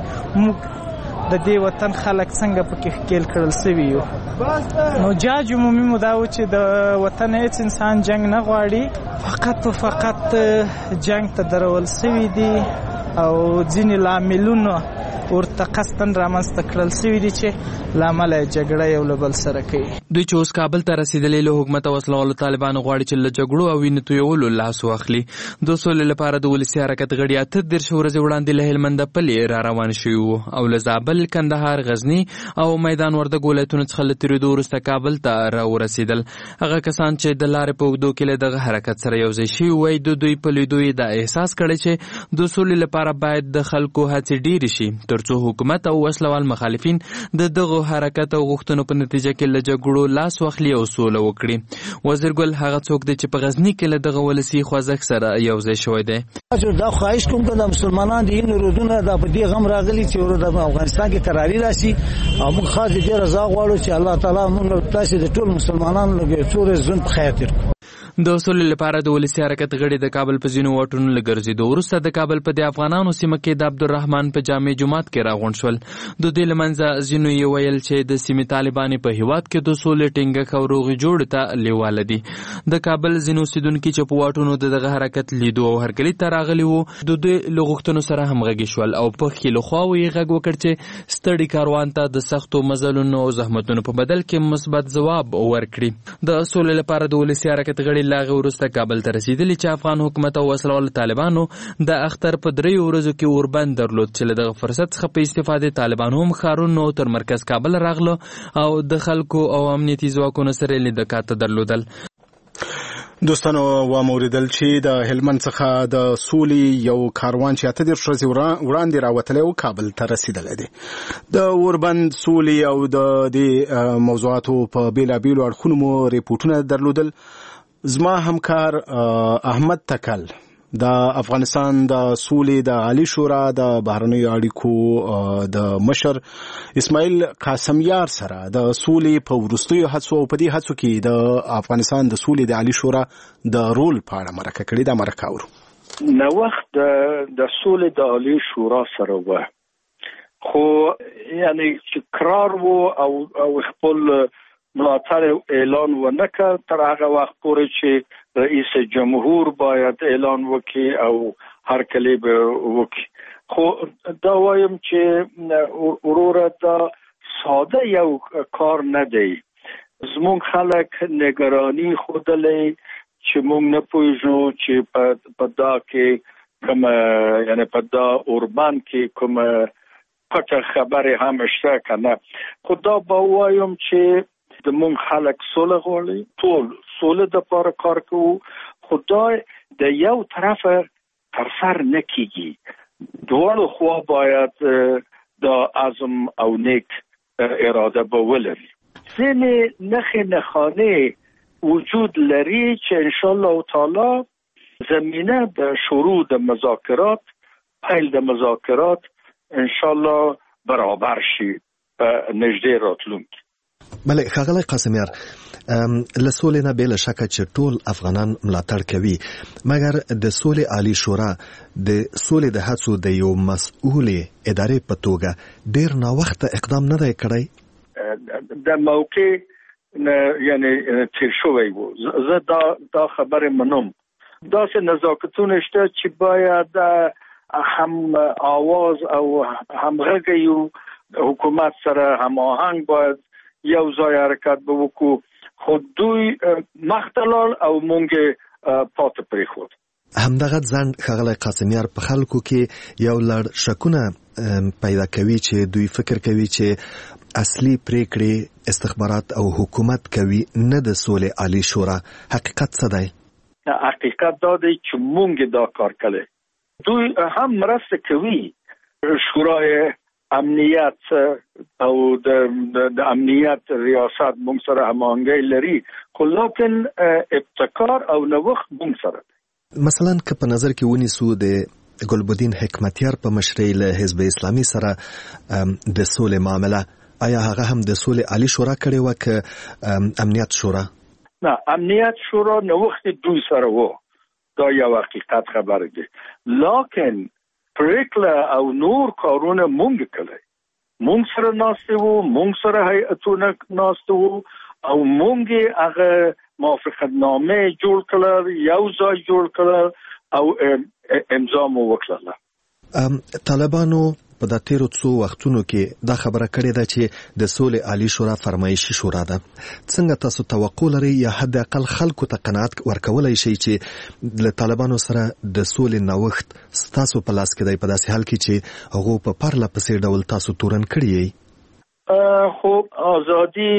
موږ د دې وطن خلک څنګه پکې ښکېل کړل سوي یو. نو جاج عمومي مو دا و چې د وطن هېڅ انسان جنګ نه غواړي، فقط و فقط جنګ ته درول سوي دي او ځینې لاملونه ورته قصدن رامنځته کړل سوي دي چې له امله یې جګړه یو له بل سره کوي. دوی چې اوس کابل ته رسېدلي له حکومت او وسلوالو طالبانو غواړي چې له جګړو او وینې تویولو لاس واخلي. د سولې لپاره د ولسي حرکت غړي اته دېرش ورځې وړاندې له هلمنده پلې را روان شوي وو او له زابل، کندهار، غزني او میدان وردګ ولایتونو څخه له تېرېدو وروسته کابل ته را ورسېدل. هغه کسان چې د لارې په اوږدو کې له دغه حرکت سره یوځای شوي وایي د دوی په لیدو یې دا احساس کړی چې د سولې لپاره باید د خلکو هڅې ډېرې شي ترڅو حکومت او وسلوال مخالفین د دغه حرکت او غوښتنو په نتیجه کې له جګړو لاس واخلي او سوله وکړي. وزیرګل هغه څوک دی چې په غزني کې له دغه ولسي خوځښت سره یوځای شوی دی. دا خواهش کوم که د مسلمانان د هند رودونه دا په دې غم راغلي چې د افغانستان کې تراري راشي او موږ خاص دې رضا غواړو چې الله تعالی موږ تاسو د ټول مسلمانانو لپاره څو ژوند په خیر تیر. د سولې لپاره د ولسي حرکت غړي د کابل په ځینو واټونو له ګرځېدو وروسته د کابل په د افغانانو سیمه کې د عبدالرحمن په جامع جومات کې راغونډ شول. د دې له منځه ځینو یې ویل چې د سیمې طالبانې په هیواد کې د سولې ټینګښت او روغې جوړې ته لیواله دي. د کابل ځینو اوسېدونکي چې په واټونو د دغه حرکت لیدو او هرکلي ته راغلي وو د دوی له غوښتنو سره همغږي شول او په ښکېلو خواوو یې غږ وکړ چې ستړي کاروان ته د سختو مزلونو او زحمتونو په بدل کې مثبت ځواب ورکړي. د سولې لپاره د ولسي حرکت غړي له هغې وروسته کابل ته رسېدلي چې افغان حکومت او وسله طالبانو د اختر په دریو ورځو کې اوربند درلود چې له دغه فرصت څخه په استفادې طالبانو هم ښارونو تر مرکز کابل راغله او د خلکو او امنیتي ځواکونو سره لیدکات درلودل. دوستانو واوریدل چې د هلمند څخه د سولې یو کاروان چې اته دېرش ورځې وړاندې راوتلی و کابل ته رسېدلی دی. د اوربند سولې او د دې موضوعاتو په بېلابېلو اړخونو مو ریپورټونه درلودل. زما همکار احمد تکل د افغانستان د سولې د عالی شورا د بهرنیو اړیکو د مشر اسماعیل قاسمیار سره د سولې په وروستیو هڅو او په دې هڅو کې د افغانستان د سولې د عالی شورا د رول په اړه مرکه کړې ده. مرکه اورو نو وخت د سولې د عالی شورا سره و خو یعنی چې قرار وو او او خپل ملاتړ اعلان ونکړ تر هغه وخت پورې چې رئیس جمهور باید اعلان وکړي او هر کلی به وکړي. خو دا وایم چې وروره دا ساده یو کار نه دی. زموږ خلک نگرانی ښودلی چې موږ نه پوهېږو چې په دا کې کوم یعنی په دا اوربند کې کوم پټه خبرې هم شته که نه. خو دا به وایم چې د مونږ خلک سوله غواړي، ټول سوله د پاره کار کوو، خدای د یو طرف تر سر نه کیږي. دواړو خوا باید د عزم او نیک اراده به ولري. ځینې نښې نښانې وجود لري چې انشاءالله تعالی زمینه د شروع د مذاکرات پیل د مذاکرات انشاءالله برابر شي په نږدې راتلونکي. بله ښاغلی قاسمیار، له سولې نه بې له شکه چې ټول افغانان ملاتړ کوي، مګر د سولې عالی شورا د سولې د هڅو د یو مسؤلې ادارې په توګه ډېر ناوخته اقدام نه دی کړی. د موقع یعنی تیر شوی و. زه دا دا خبرې منم. داسې نزاکتونه شته چې باید هم آواز او همغږی یو حکومت سره هماهنګ باید یو ځای حرکت به وکړو، خو دوی مختلال او مونږ پاتې پرېښود. همدغه ځنډ ښاغلی قاسمیار په خلکو کې یو لړ شکونه پیدا کوي چې دوی فکر کوي چې اصلي پریکړې استخبارات او حکومت کوي، نه د سولې عالی شورا. حقیقت څه دی؟ حقیقت دا دی چې مونږ دا کار کوي. دوی هم مرسته کوي. شورای امنیت او د امنیت ریاست مونږ سره هماهنګي لري، خو لیکن ابتکار او نوښت مونږ سره. مثلا که په نظر کې ونیسو د ګلبدین حکمتیار په مشرۍ له حزب اسلامي سره د سولې معامله، آیا هغه هم د سولې عالی شورا کړې وه که امنیت شورا؟ نه، امنیت شورا نوښت دوی سره و. دا یو حقیقت خبره دی. لیکن پریکړه او نور کارونه مونږ کړی. مونږ سره ناستې وو، مونږ سره هیئتونه ناستې وو او مونږ هغه موافقتنامې جوړ کړل، یو ځای جوړ کړل او امضا مو وکړله. طالبانو په دا تیرو څو وختونو کې دا خبره کړې ده چې د سولې عالی شورا فرمایشي شورا ده. څنګه تاسو توقع لرئ یا حد اقل خلکو ته قناعت ورکولی شئ چې له طالبانو سره د سولې نوښت ستاسو په لاس کې دی، په داسې حال کې چې هغو په پرله پسې ډول تاسو تورن کړي یئ؟ خو ازادي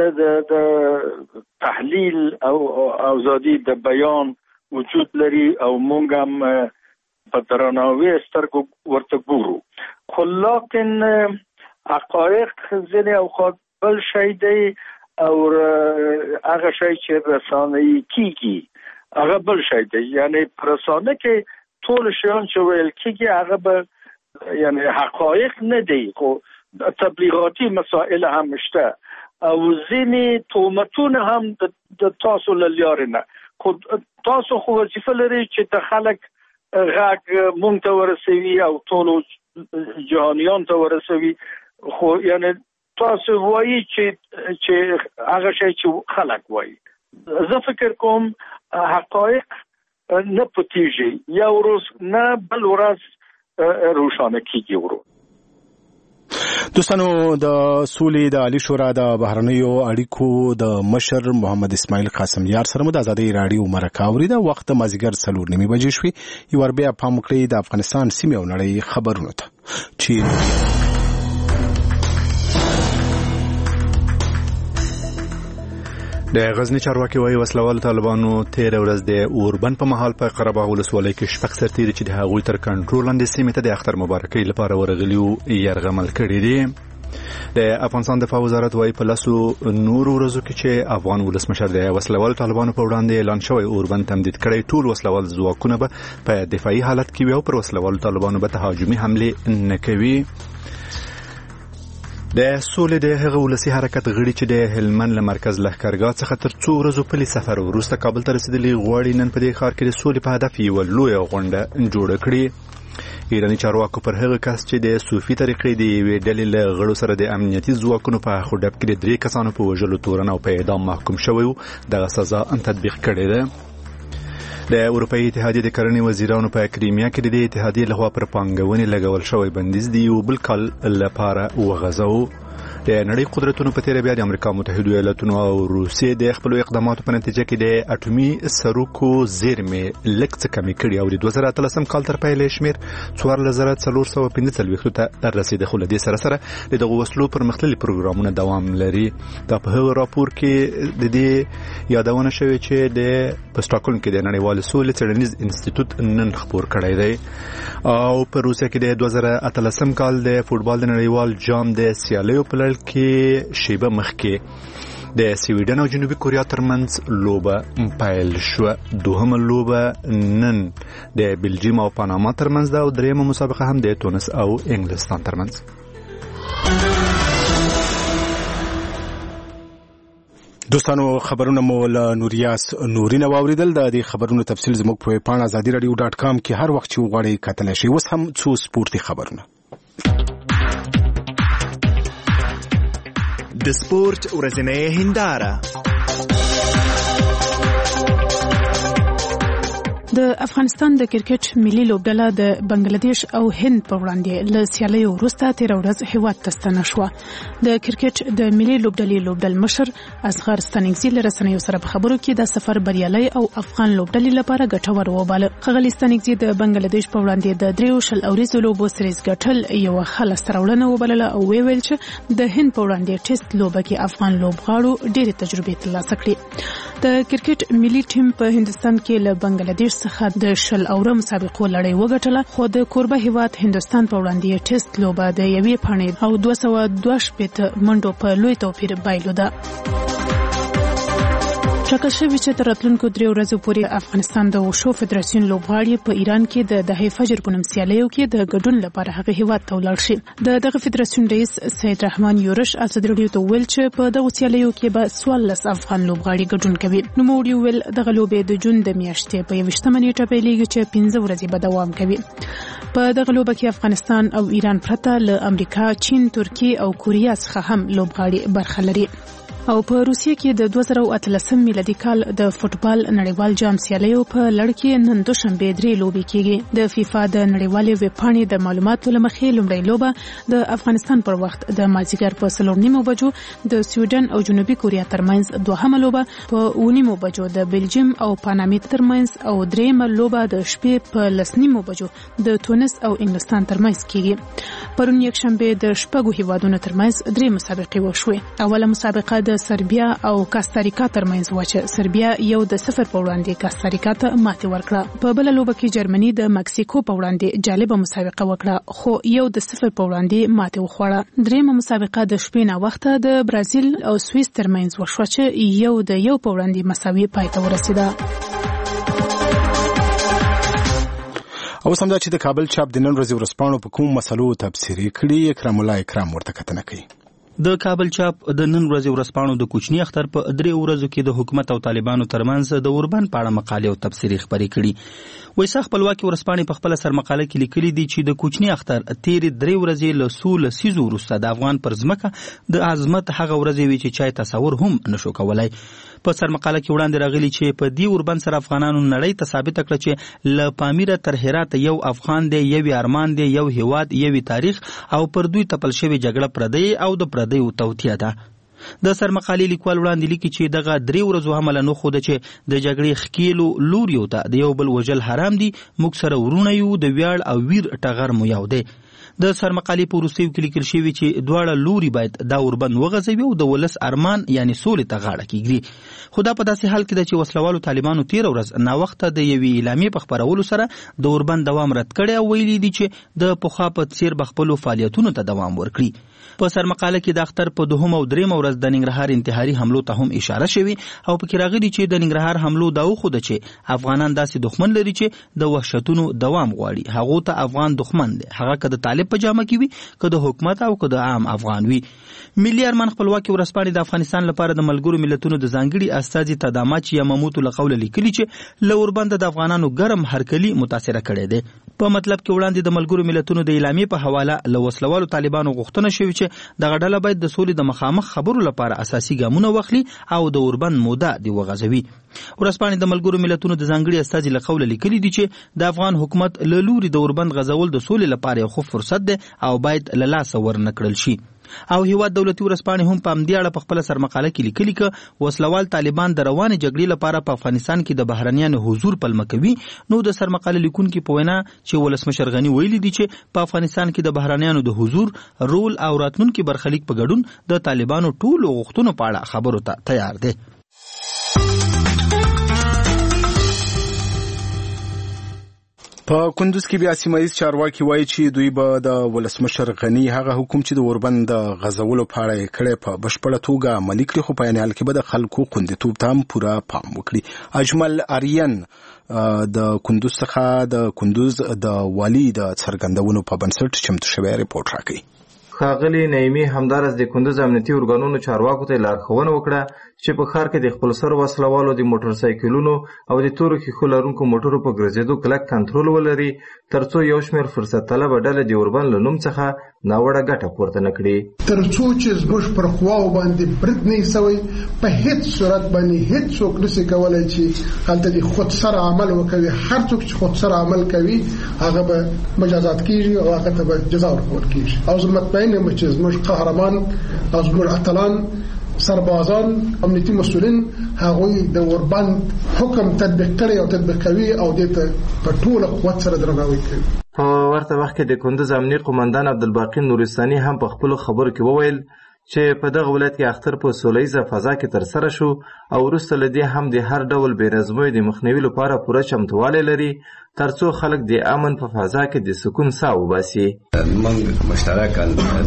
د تحلیل او ازادي د بیان وجود لري او مونږ هم په درناوي سترګو ورته ګورو، خو لیکن حقایق ځینې اوقات بل شی دی او هغه شی چې رسانه‌ای کیږي هغه بل شی دی. یعنی په رسانه کې ټول شیان چې ویل کیږي هغه به یعنی حقایق نه دی، خو تبلیغاتی مسائل هم شته او ځینې تهمتونه هم د تاسو له لارې نه، خو تاسو خو وظیفه لري چې د خلک غږ مونږ ته ورسوي او ټول جهانیان ته ورسوي. خو یعنی تاسو وایي چې چې هغه شی چې خلک وایي. زه فکر کوم حقایق نه پټیږي، یا ورځ نه بل ورځ روښانه کیږي. ورو دوستانو، د سولې د عالی شورا د بهرنیو اړیکو د مشر محمد اسماعیل قاسمیار سره مو د ازادي راډیو مرکه اورېده. وخت د مازدیګر څلور نیمې بجې شوې. یو ور بیا پام کړئ د افغانستان سیمې او نړۍ خبرونو ته چې د غزنی چارواکي وايي وسلوال طالبانو تیر ورځ د اوربند په محل په قره باغ ولسوالۍ کې شپږ سرتیري چې د هغوی تر کنټرول لاندې سیمې ته د اختر مبارکۍ لپاره ورغلي وو یرغمل کړي دي. د افغانستان دفاع وزارت وايي په لاسو نورو ورځو کې چې افغان ولسمشر د وسلوال طالبانو په وړاندې اعلان شوی اوربند تمدید کړي، ټول وسلوال ځواکونه به په دفاعي حالت کې وي او پر وسلوال طالبانو به تهاجمي حمله نه کوي. د سولې د هغه ولسی حرکت غړي چې د هلمند له مرکز لښکرګاه څخه تر څو ورځو پلی سفر وروسته کابل ته رسیدلی غواړي نن په دې ښار کې د سولې په هدف یوه لویه غونډه جوړه کړي. ایراني چارواکو پر هغه کس چې د صوفي طریقې د یوې ډلې له غړو سره د امنیتي ځواکونو په خودب کې د درې کسانو په وژلو تورن او په اعدام محکوم شوی و دغه سزا تطبیق کړې ده. د اروپאי اتحادیې د کرنې وزیرانو په کریمیا کې د اتحادیې لخوا پر پانګونې لګول شوی بندیز دی یو بل کال لپاره وغځاوه. د نړۍ قدرتونو په تیر بیا د امریکا متحده ایالاتونو او روسیې د خپل اقداماتو په نتیجه کې د اټومي سروکو زیرمې لږ څه کمې کړي او د دوه زره اتلسم کال تر پیلې شمیر څوارلس زره څلور سوه پنځه څلوېښتو ته رسیده. خو له دې سره سره د دغو وسلو پرمختللي پروګرامونه دوام لري. دا په هغه راپور کې د دې یادونه شوې چې د په سټاکهولم کې د نړیوال سولې څېړنیز انسټیټیوټ نن خپور کړی دی. او په روسیه کې د دوه زره اتلسم کال د فوټبال د نړیوال جام د سیالیو په کې شیبه مخکې د سویډن او جنوبي کوریا ترمنځ لوبه پیل شو. دوهمه لوبه نن د بلجیم او پاناما ترمنځ ده او دریمه مسابقه هم د تونس او انګلستان ترمنځ. دوستانو، خبرونه مو له نوریاس نورینه واوریدل. د دې خبرونو تفصیل زموږ په پاڼه ازادي رادیو ډاټ کام کې هر وخت چې وغواړئ کتلی شئ. اوس هم څو سپورتي خبرونه. د سپورت ورځنۍ هنداره. د افغانستان د کرکټ ملي لوبډله د بنگلاديش او هند په وړاندې له سیالیو وروسته تیر ورځ هیواد ته ستنه شوه. د کرکټ د ملي لوبډلې لوبډل مشر اصغر ستانکزي له رسنیو سره په خبرو کې د سفر بریالي او افغان لوبډلې لپاره ګټور وباله. ښاغلي ستانکزي د بنگلاديش په وړاندې د دریو شل اوریزو لوبو سریز ګټل یو ښه لاسته راوړنه وبلله او ویل چې د هند په وړاندې ټیسټ لوبه کې افغان لوبغاړو ډېرې تجربې ترلاسه کړې. د کرکټ ملي ټیم په هندستان کې له بنگلاديش څخه د شل اوره مسابقو لړۍ وګټله، خو د کوربه هیواد هندستان په وړاندې ټیسټ لوبه د یوې پاڼې او دوه سوه دوه شپېته منډو په لوی توپیر بایلوده. ټاکل شوی چې تر راتلونکو درې ورځو پورې افغانستان د وشو فدراسیون لوبغاړي په ایران کې د دهې فجر په نوم سیالیو کې د ګډون لپاره هغه هیواد ته ولاړ شي. د دغه فدراسیون رئیس سید رحمان یورش ازادي راډیو ته ویل چې په دغه سیالیو کې به څوارلس افغان لوبغاړي ګډون کوي. نوموړي ویل دغه لوبې د جون د میاشتې په یوویشتمه نیټه پیلېږي چې پنځه ورځې به دوام کوي. په دغه لوبه کې افغانستان او ایران پرته له امریکا، چین، ترکیه او کوریا څخه هم لوبغاړي برخه لري. او په روسیه کې د دوه زره اتلسم میلادي کال د فوټبال نړیوال جام سیالیو په لړ کې نن دوشنبه درې لوبې کېږي. د فیفا د نړیوالې ویبپاڼې د معلوماتو له مخې لومړی لوبه د افغانستان پر وخت د مازدیګر په څلور نیمو بجو د سویډن او جنوبي کوریا ترمنځ، دوهمه لوبه په اوه نیمو بجو د بلجیم او پانامې ترمنځ او دریمه لوبه د شپې په لس نیمو بجو د تونس او انګلستان ترمنځ کېږي. پرون یکشنبه د شپږو هیوادونو ترمنځ درې مسابقې وشوې. اوله مسابقه د سربیا او کاستاریکا ترمنځ و چې سربیا یو د صفر په وړاندې کاستاریکا ته ماتې ورکړه. په بل لوبه کې جرمني د مکسیکو په وړاندې جالبه مسابقه وکړه، خو یو د صفر په وړاندې ماتې وخوړه. دریمه مسابقه د شپې نه وخته د برازیل او سویس ترمنځ وشوه چې یو د یو په وړاندې مساوي پای ته ورسیده. او سمدا چې د کابل چاپ د نن ورځې ورځپاڼو په کوم مسلو تبصرې کړي، اکرام الله اکرام ورته کتنه کوي. د کابل چاپ د نن ورځې ورځپاڼو د کوچني اختر په درې ورځو کې د حکومت او طالبانو ترمنځ د اوربند په اړه مقالې او تبصرې خپرې کړي. وایي خپلواکي ورځپاڼې په خپله سرمقاله کې لیکلي دي چې د کوچني اختر تېرې درې ورځې له څو لسیزو وروسته د افغان پر ځمکه د عظمت هغه ورځې وي چې چای تصور هم نشو کولی. په سرمقاله کې وړاندې راغلي چې په دې اوربند سره افغانانو نړۍ ته ثابته کړه چې له پامیره تر هراته یو افغان دی، یو ارمان دی، یو هیواد، یو تاریخ او پر دوی تپل شوې جګړه پردی او د پردیو توطیه ده. د سرمقالې لیکوال وړاندې لیکي چې دغه درې ورځو هم له نښو ده چې د جګړې ښکیلو لوریو ته د یو بل وژل حرام دي، موږ سره ورونه یو، د ویاړ او ویر ټغر مو یو دی. د سرمقالې په وروستیو کې لیکل شوي چې دواړه لوري باید دا اوربند وغځوي او د ولس ارمان یعنی سولې ته غاړه کیږدي. خو دا په داسې حال کې ده چې وسلوالو طالبانو تېره ورځ ناوخته د یوې اعلامیې په خپرولو سره د اوربند دوام رد کړی او ویلي دي چې د پخوا په څېر به خپلو فعالیتونو ته دوام ورکړي. په سرمقاله کې د اختر په دوهم او درېیمه ورځ د ننګرهار انتحاري حملو ته هم اشاره شوې او پکې راغلي چې د ننګرهار حملو دا وښوده چې افغانان داسې دښمن لري چې د وحشتونو دوام غواړي. هغو ته افغان دښمن دی، هغه که د طالب په جامه کې وي، که د حکومت او که د عام افغان وي. ملي ارمان خپلواکي ورځپاڼې د افغانستان لپاره د ملګرو ملتونو د ځانګړي استازي تداماچ یاماموتو له قوله لیکلي چې له اوربنده د افغانانو ګرم هرکلي متاثره کړی دی. په مطلب کې وړاندې د ملګرو ملتونو د اعلامیې په حواله له وسلوالو طالبانو غوښتنه شوې چې دغه ډله باید د سولې د مخامخ خبرو لپاره اساسي ګامونه واخلي او د اوربند موده دې وغځوي. ورځپاڼې د ملګرو ملتونو د ځانګړي استازي له قوله لیکلي دي چې د افغان حکومت له لوري د اوربند غځول د سولې لپاره یو ښه فرصت دی او باید له لاسه ورنه کړل شي. او هیواد دولتي ورځپاڼې هم په همدې اړه په خپله سرمقاله کې لیکلي که وسلوال طالبان د روانې جګړې لپاره په افغانستان کې د بهرنیانو حضور پلمه کوي. نو د سرمقاله لیکونکي په وینا چې ولسمشر غني ویلي دي چې په افغانستان کې د بهرنیانو د حضور، رول او راتلونکي برخلیک په ګډون د طالبانو ټولو غوښتنو په اړه خبرو ته تیار دی. په کندوز کې بیا سیمه ییز چارواکي وایي چې دوی به د ولسمشر غني هغه حکم چې د اوربند د غځولو په اړه یې کړی په بشپړه توګه عملي کړي، خو په عین حال کې به د خلکو خوندیتوب ته هم پوره پام وکړي. اجمل آریان د کندوز څخه د کندوز د والي د څرګندونو په بنسټ چمتو شوی ریپورت راکوي. ښاغلي نعیمي همدارس د کندوز امنیتي ارګانونو چارواکو ته لارښوونه وکړه چې په ښار کې د خپلسرو وسلوالو د موټر سایکلونو او د تورو ښیښو لرونکو موټرو په ګرځېدو کلک کنټرول ولري، ترڅو یو شمېر فرصت طلبه ډله د اوربند له نوم څخه ناوړه ګټه پورته نه کړي. ترڅو چې زموږ پر خواو باندې برید نه سوی، په هیڅ صورت باندې هیڅ څوک نشي کولی چې هلته د خودسره عمل وکوي. هر څوک چې خودسره عمل کوي هغه به مجازات کیږي او هغه ته به جزا ورکول کیږي. او زه مطمئن یم چې زموږ قهرمان او زموږ اتلان، سربازان، امنیتي مسؤلین هغوی د اوربند حکم تطبیق کړي او تطبیق کوي او دې ته په ټوله قوت سره درناوی کوي. په ورته وخت کې د کندوز امنیي قومندان عبدالباقي نورستاني هم په خپلو خبرو کې وویل چې په دغه ولایت کې اختر په سوله ییزه فضا کې ترسره شو او وروسته له دې هم د هر ډول بې نظمیو د مخنیوي لپاره پوره چمتووالی لري، ترڅو خلک د امن په فضا کې د سکون ساه وباسي. موږ مشترکاً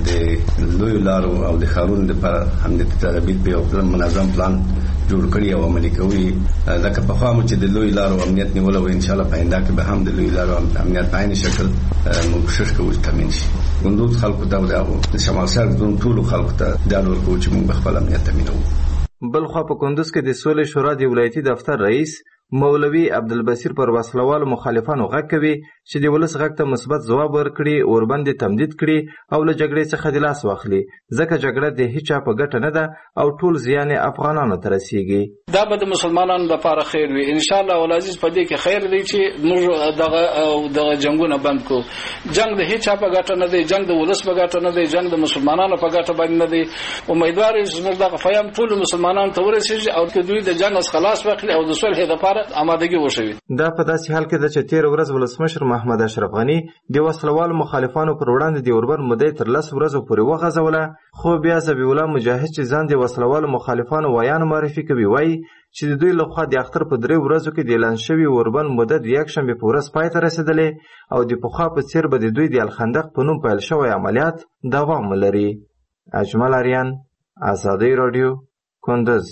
د لویو لارو او د ښارونو لپاره همدې تدابیر په یو منظم پلان جوړ کړي او عملي کوي. لکه پخوا مو چې د لویو لارو امنیت نیولی و، انشاءالله په آینده کې به هم د لویو لارو امنیت په عین شکل موږ کوشش کوو چې تامین شي. کندوز خلکو ته او د شمال شرق زون ټولو خلکو ته ډاډ ورکوو چې موږ به خپل امنیت تامینوو. بلخوا په کندوز کې د سولې شورا د ولایتي دفتر رئیس مولوي عبدالبصیر پر وسلوالو مخالفانو غږ کوي چې د ولس غږ ته مثبت ځواب ورکړي، اوربند یې تمدید کړي او له جګړې څخه د لاس واخلي، ځکه جګړه د هیچ چا په ګټه نه ده او ټول زیان یې افغانانو ته رسیږي. دا به د مسلمانانو لپاره خیر وي. انشاءالله ولعزیز په دې کې خیر دی چې موږ دغه دغه جنګونه بند کړو. جنګ د هیچ چا په ګټه نه دی، جنګ د ولس په ګټه نه دی، جنګ د مسلمانانو په ګټه باندې نه دی. امیدوار یم چې موږ دغه پیغام ټولو مسلمانانو ته ورسیږي او که دوی د جنګ څخه خلاص واخلي او د صلح لپاره آمادګي وشوي. دا په داسې حال کې ده چې تېره ورځ ولسمشر محمد اشرف غني د وسلوالو مخالفانو پر وړاندې د اوربند مدۍ تر لس ورځو پورې وغځوله، خو بیا ذبیح الله مجاهد چې ځان د وسلوالو مخالفانو ویانو معرفي کوي وایي چې د دوی لخوا د اختر په درې ورځو کې د اعلان شوي اوربند موده د یکشنبې په ورځ پای ته رسېدلې او د پخوا په څېر به د دوی د الخندق په نوم پیل شوی عملیات دوام ولري. اجمل آریان، ازادي راډیو، کندوز.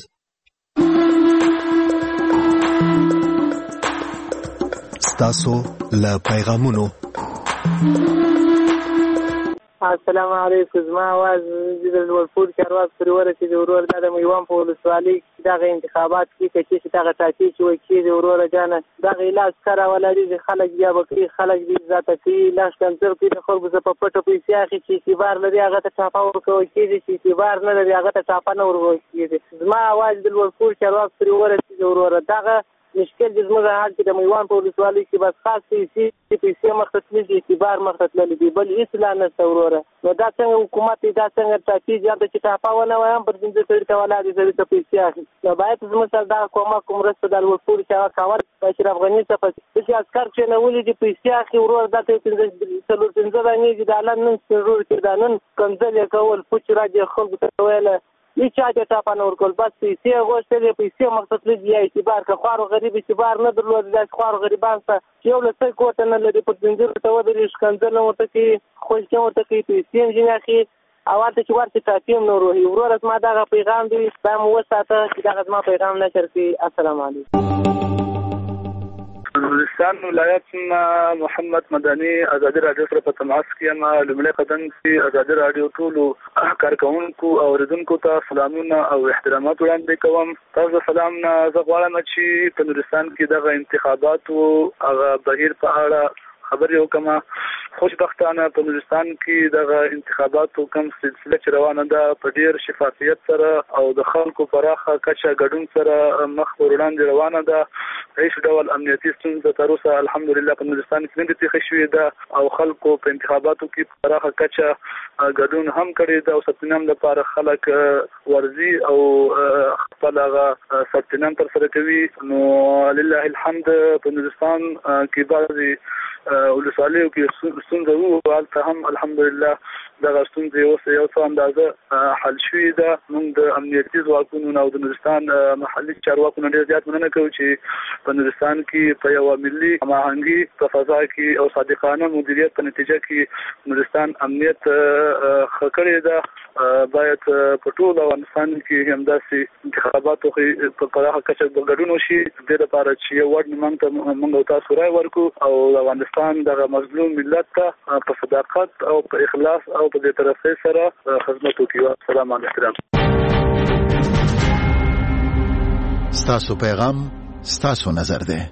ستاسو له پیغامونو. السلام علیکم. زما اواز د لوړپوړ چارواک پورې ورسېد. ورور دا د میوان په ولسوالۍ کې دغه انتخابات کې چې دغه ټاکي چې وایي چې وروره جانه دغه علاج کاره ولري چې خلک بیا به کوي، خلک دې ذاته کوي، لاس کنټرول کوي، د خلکو څخه په پټو پیسې اخلي چې اعتبار لري هغه ته ټاپه ورکول کېږي، چې اعتبار نه لري هغه ته ټاپه نه ورکول کېږي. زما اواز د لوړپوړ چارواک پورې ورسېد. وروره دغه مشکل د زموږ حال کې د میوان په ولسوالۍ کې بس خاص پیسې پیسې مخته تللي دي، اعتبار مخته تللی دی، بل هېڅ لا نشته وروره. نو دا څنګه حکومت دی، دا څنګه ټاکېږي هلته چې ټاپه ونه وایي هم پر پنځه سړي ته ولاړ دي، سړي ته پیسې اخلي. نو باید زموږ سره دغه کومک مرسته د لوړپوړي چارواک کول. اشرف غني څخه چې عسکر کېنولي دي پیسې اخلي وروره، دا ته څلور پنځه دانې دي، دا لا نن سرور کې دا نن کنځل یې کول، پوچ راځي خلکو ته ویله هیڅ چا ته ټاپه نه ورکول، بس پیسې غوښتلې، پیسې مقصد لږ یا اعتبار که خوار غریب اعتبار نه درلود. داسې خوار غریبان ته چې یو له څه کوټه نه لري پر زنځیرو ته ودرېږي، ښکنځل نه ورته کوي، خوشکې ورته کوي، پیسې هم ځینې اخلي او هلته چې ورته ټاپې هم نه وروهي. وروره زما دغه پیغام دی، دا مو وساته چې دغه زما پیغام نشر کړي. السلام علیکم. بلوچستان ولایت نه محمد مدني ازادي رادیو سره په تماس کې یم. لومړی قدم چې ازادي رادیو ټولو کارکوونکو او اوریدونکو ته سلامونه او احترامات وړاندې کوم. تاسو سلام نه زه غواړم چې په نورستان کې دغه انتخاباتو هغه بهیر په اړه خبرې وکړم. خوشبختانه په نورستان کې دغه انتخاباتو کوم سلسله چې روانه ده په ډېر شفافیت سره او د خلکو پراخه کچه ګډون سره مخ پر وړاندې روانه ده. هیڅ ډول امنیتي ستونزه تر اوسه الحمدلله په نورستان کې نه پېښه شوې ده او خلکو په انتخاباتو کې پراخه کچه ګډون هم کړی ده او ثبت نام لپاره خلک ورځي او خپل هغه ثبت نام ترسره کوي. نو لله الحمد په نورستان کې بعضې ولسوالیو کې ستونزه وو، هلته هم الحمدلله دغه ستونزې اوس یو څه اندازه حل شوې ده. موږ د امنیتي ځواکونو او د نورستان محلي چارواکو نه ډېر زیات مننه کوو چې په نورستان کې په یوه ملي هماهنګي په فضا کې او صادقانه مدیریت په نتیجه کې نورستان امنیت ښه کړی ده. باید په ټول افغانستان کې همداسې انتخاباتو په پراخه کچه ګډون وشي، دې لپاره چې یو وړ موږ ته موږ او تاسو رای ورکړو او د افغانستان دغه مظلوم ملت ته په صداقت او په اخلاص او په دې طرفې سره خدمت وکړو. السلام علیکم. ستاسو پیغام ستاسو نظر دی.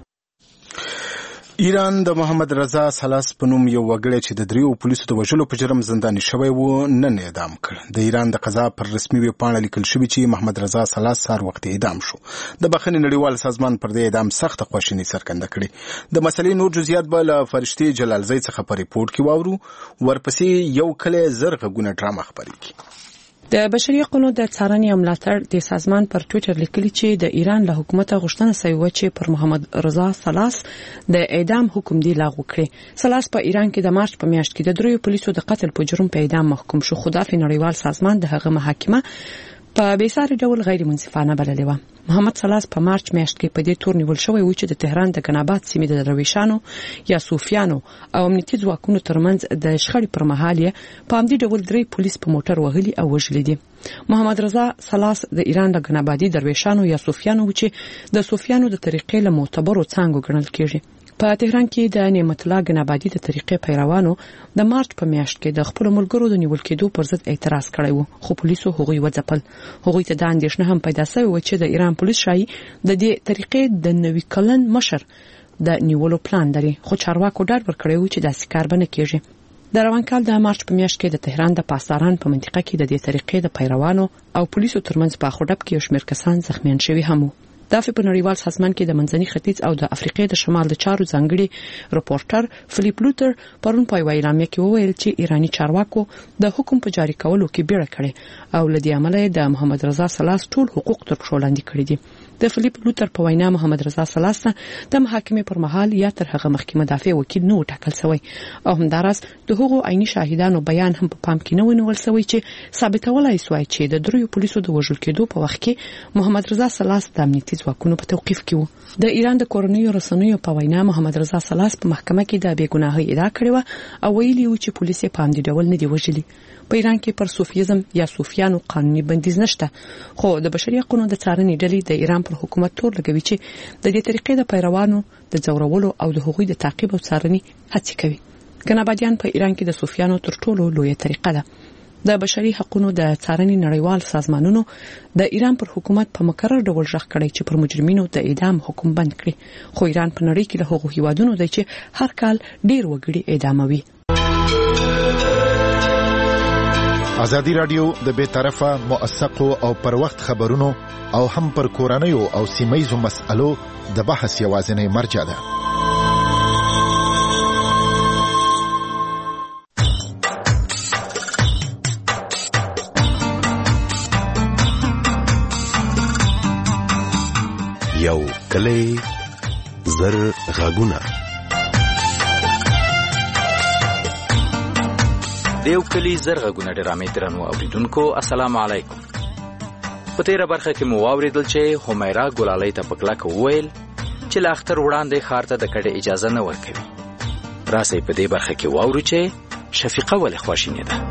ایران د محمد رضا سلاس په نوم یو وګړی چې د دریو پولیسو د وژلو په جرم زنداني شوی و نن اعدام کړ. د ایران د قضا پر رسمي ویبپاڼه لیکل شوي چې محمد رضا سلاس سهار وخت اعدام شو. د بخښنې نړیوال سازمان پر دې اعدام سخته خواشیني څرګنده کړې. د مسلې نور جزئیات به له فرشتې جلالزی څخه په ریپورت کې واورو. ورپسې یو کلی زر غږونه ډرامه خپرېږي. د بشري حقوقو د څارنې او ملاتړ د سازمان پر ټوئیټر لیکلي چې د ایران له حکومت غوښتنه شوې و چې پر محمد رضا سلاس د اعدام حکم دی لاغو کړي. سلاس په ایران کې د مارچ په میاشت کې د دریو پولیسو د قتل په جرم په اعدام محکوم شو، خو د نړیوال سازمان د هغه محاکمه په بیساري ډول غیر منصفانه بللې و. محمد سلاس په مارچ میاشت کې په دې تور نیول شوی و چې د تهران د ګناباد سیمې د درویشانو یا صوفیانو او امنیتي ځواکونو ترمنځ د شخړې پر مهال یې په همدې ډول درې پولیس په موټر وهلي او وژلي دي. محمد رضا سلاس د ایران د ګنابادي درویشانو یا صوفیانو چې د صوفیانو د طریقې له معتبرو څانګو ګڼل کېږي. په تهران کې د نعمت الله ګنابادي د طریقې پیروانو د مارچ په میاشت کې د خپل ملګرو د نیول کېدو پر ضد اعتراض کړی و، خو پولیسو هغوی وځپل. هغوی ته د اندېښنه هم پیدا شوې و چې د ایران پولیس شایي د دې طریقې د نوي کلن مشر د نیولو پلان لري، خو چارواکو ډاډ ورکړی و چې داسې کار به نه کېږي. د روان کال د مارچ په میاشت کې د تهران د پاسداران په منطقه کې د دې طریقې د پیروانو او پولیسو ترمنځ په خډب کې یو شمېر کسان زخمیان شوي هم وو. د په نړیوال سازمان کې د منځني ختیځ او د افریقې د شمال د چارو ځانګړي رپورټر فلیپ لوتر پرون په اعلامیه کې وویل چې ایرانی چارواکو د حکم په جاری کولو کې بیړه کړې او لدې عمله د محمد رضا سلاس ټول حقوق تر پښو لاندې کړي دي. د فلیپ لوتر په وینا محمد رضا سلاس د محاکمې پر مهال یا تر هغه مخکې مدافع وکیل نه ټاکل شوی او همداراز د هغو عیني شاهدانو بیان هم په پام کې نه ونیول شوی چې ثابتولای شوی چې د دریو پولیسو د وژل کېدو په وخت کې محمد رضا سلاس د امنیتي ځواکونو په توقیف کې و. د ایران د کورنیو رسنیو په وینا محمد رضا سلاس په محکمه کې د بېګناهۍ ادعا کړې و او ویلي و چې پولیس یې په همدې ډول نه دی وژلي. په ایران کې پر صوفیزم یا صوفیانو قانوني بندیز نشته، خو د بشري حقوقو د څارنې ډلې د ایران پر حکومت تور لګوي چې د دې طریقې د پیروانو د ځورولو او د حقوقي د تعقیب او څارنې هڅې کوي. ګنابادیان په ایران کې د صوفیانو تر ټولو لویه طریقه ده. د بشري حقوقو د څارنې نړیوال سازمانونو د ایران پر حکومت په مکرر ډول ژغ کړی چې پر مجرمینو د اعدام حکم بند کړي، خو ایران په نړۍ کې له هغو هیوادونو دی چې هر کال ډیر وګړي اعداموي. ازادي رادیو د بې طرفه موثقو او پر وخت خبرونو او هم پر کورنیو او سیمایزو مسألو د بحث یوازینی مرجع ده. یو کلی زر غاګونه دیو کلی زر غاګونه ډرامې درنو اوریدونکو السلام علیکم. په تیره برخه کې مو واوریدل چې همیرا ګلالۍ ته په کلکه وویل چې له اختر وړاندې ښار ته د کډې اجازه نه ورکوي. راسئ په دې برخه کې واورو چې شفیقه ولې خواشینې ده.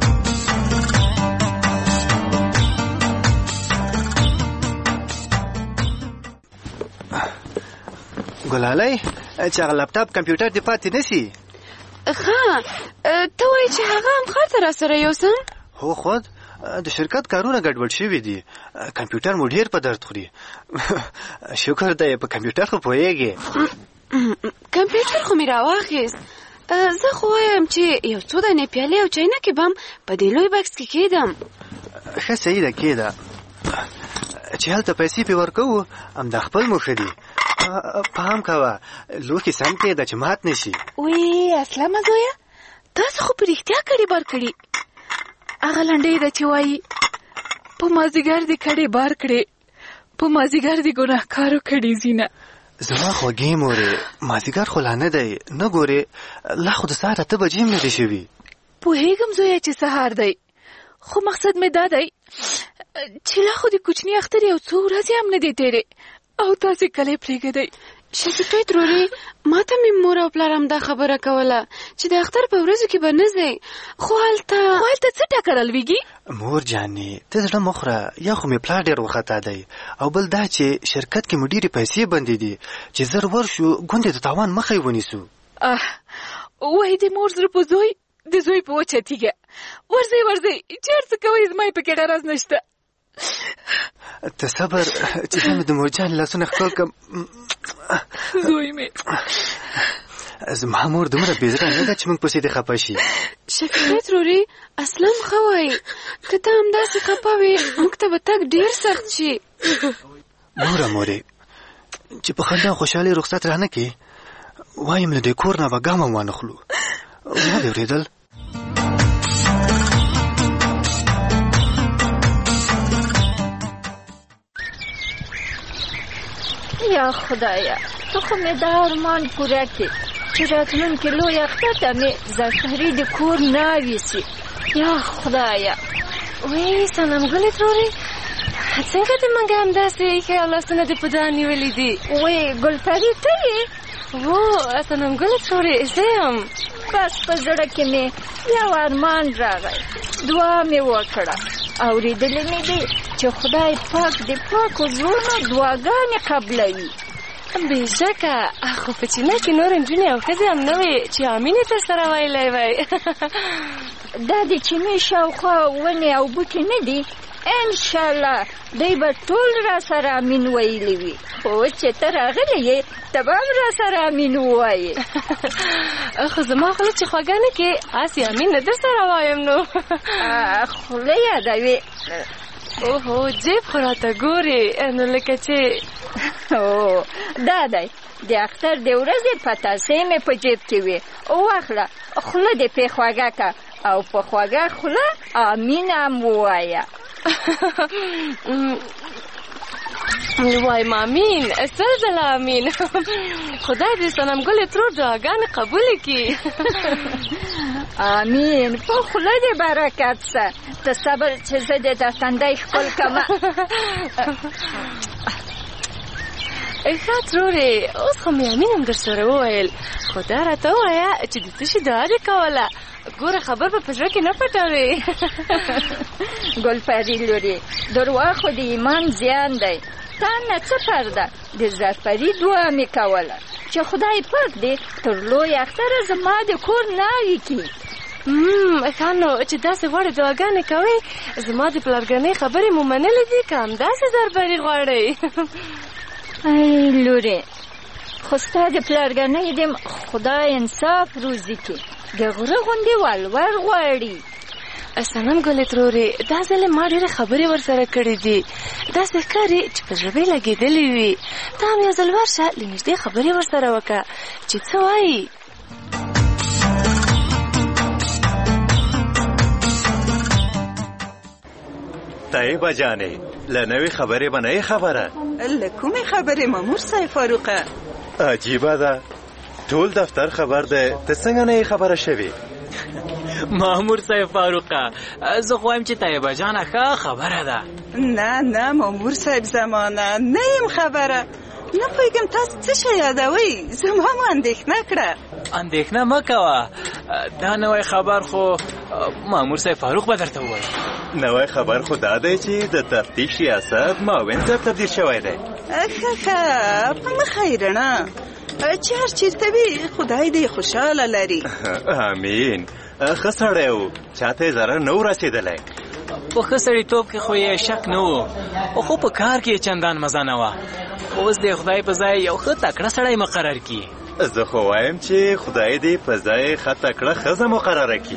ګلالۍ چې هغه لپټاپ کمپیوټر دې پاتې نشي. ښه ته وایې چې هغه هم ښار ته راسره یوسم؟ هو خود د شرکت کارونه ګډوډ شوي دي، کمپیوټر مو ډېر په درد خوري. شکر دی په کمپیوټر خو پوهېږې. کمپیوټر خو مې راواخیست، زه خو وایم چې یو څو دانې پیالې او چاینکې به هم په دې لوی بکس کې کېږدم. ښه صحیح ده کېده چې هلته پیسې پې ورکوو همدا خپل مو ښه دي. پام کوه لوښي سم کېږده چې مات نه شي. وی اسلامه زویه تاسو خو په رښتیا کړې بار کړي. هغه لنډۍ ده چې وایي په مازدیګر دې کړې بار کړې په مازدیګر دې ګناهکارو کړې زینه. زما خوږې مورې مازدیګر خو لا نه دی، نه ګورې لا خو د سهار اته بجې هم نه دي شوي. پوهېږم زویه چې سهار دی، خو مقصد مې دا دی چې لا خو د کوچني اختر یو څو ورځې هم نه دي تېرې او تاسې کلی پرېږدئ. شفیقې ترورې ما ته مې مور او پلار هم دا خبره کوله چې د اختر په ورځو کې به نه ځئ، خو هلته خو هلته څه ټکر الویږي؟ مور جانې ته زړه مه خوره، یا خو مې پلار ډېر وخطا دی او بل دا چې شرکت کې مو ډېرې پیسې بندې دي چې زر ورشو ګوندې د تاوان مخه یې ونیسو. اه وایي د مور زړه په زوی د زوی په وچه تیږه. ورځئ ورځئ چې هر څه کوئ زما یې پکې غرض نشته. ته صبر چې زه مې د مورجانې لاسونه ښکل کړم. زوی مې زما مور دومره بې زړه نه ده چې موږ پسې دې خفه شي. شفیقې ترورې اسلام ښه وایي که ته همداسې خفه وې موږ ته به تګ ډېر سخت شي. موره مورې چې په خندا خوشحالۍ رخصت رانه کې وایم له دې کور نه به ګام هم وانخلو. ما دې اورېدل؟ یا خدایا تو خو مې دا ارمان پوره کړې چې راتلونکي لوی اختر ته مې زعفري د کور ناویسي. یا خدایا وی سلام ګلې ترورې څنګه دې موږ همداسې ایښی او لاسونه دې په ځان نیولي دي؟ وی ګلپري ته یې؟ هو سلام ګلې ترورې زه یم. بس په زړه کې مې یو ارمان راغی، دعا مې وکړه، اورېدلې مې دي چې خدای پاک د پاکو زړونو دعاګانې قبلوي. بېشکه خو په چینه کې نور نجونې او ښځې هم نه وې چې امین یې ترسره ویلی وی. دا د چینې شاوخوا ونې او بوټي نه دي، انشاءالله دوی به ټول را سره امین ویلی وي، خو چې ته راغلی یې ته به هم را سره امین ووایې. خو زما خوله چې خوږه نه کې هسې امین نه در سره وایم نو. خوله یادوې؟ اوهو جیب خو راته ګورې نو لکه چې او دا دی د اختر د ورځې پتاسې مې په جیب کې وې، واخله خوله دې پې خوږه که او په خوږه خوله امین هم ووایه. وایم امین، سل ځله امین. خدای دې صنم ګلې ترور دعاګانې قبولې کړي. امین. په خوله دې برکت شه. ته صبر چې زه دې دا تندی ښکل کړمه. ښه ترورې اوس خو مې امین هم در سره وویل، خو دا راته ووایه چې د څه شي دعا دې کوله. ګوره خبر به په زړه کې نه پټوې. ګلپري لورې درواغ خو د ایمان زیان دی، تا نه څه پرده د زرپري دعا مې کوله چې خدای پاک دې تر لوی اختره زما د کور ناوې کړي. ښه نو چې داسې غواړې دعاګانې کوئ، زما د پلارګنۍ خبرې مو منلې دي که همداسې زرپري غواړئ؟ ای لورې، خو ستا د پلارګنۍ دې خدای انصاف روزي کړي، د غره غوندې ولور غواړي. صنم ګلې ترورې، دا ځلې ما ډېرې خبرې ورسره کړې دي، داسې ښکاري چې په زړه یې لګېدلې وي. ته هم یو ځل ورشه، له نږدې خبرې ورسره وکړه چې څه وایي. طیبه جانې، له نوې خبرې به نه یې خبره؟ له کومې خبرې مامور صاحب فاروقه؟ عجیبه ده، ټول دفتر خبر دی، ته څنګه نه یې خبره شوې؟ مامور صاحب فاروقه، زه خو وایم چې طیبه جانه ښه خبره ده. نه نه مامور صاحب زمانه، نه یم خبره. نه پوهېږم تاسو څه شی یادوئ، زما مو اندېښنه کړه. اندېښنه مه کوه، دا نوی خبر خو مامور صاحب فاروق به درته ووایي. نوی خبر خو دا دی چې د تفتیش ریاست معاون صاحب تبدیل شوی دی. ښه ښه، په مخه یې رڼا، چې هر چېرته وي خدای دې خوشحاله لري. امین. ښه سړی و، چاته یې ضرر نه و رسېدلی. په ښه سړیتوب کې خو یې شک نه و، خو په کار کې یې چندان مزه نه وه. اوس دې خدای په ځای یو ښه تکړه سړی مقرر کړي. زه خو وایم چې خدای دې په ځای ښه تکړه ښځه مقرره کړي.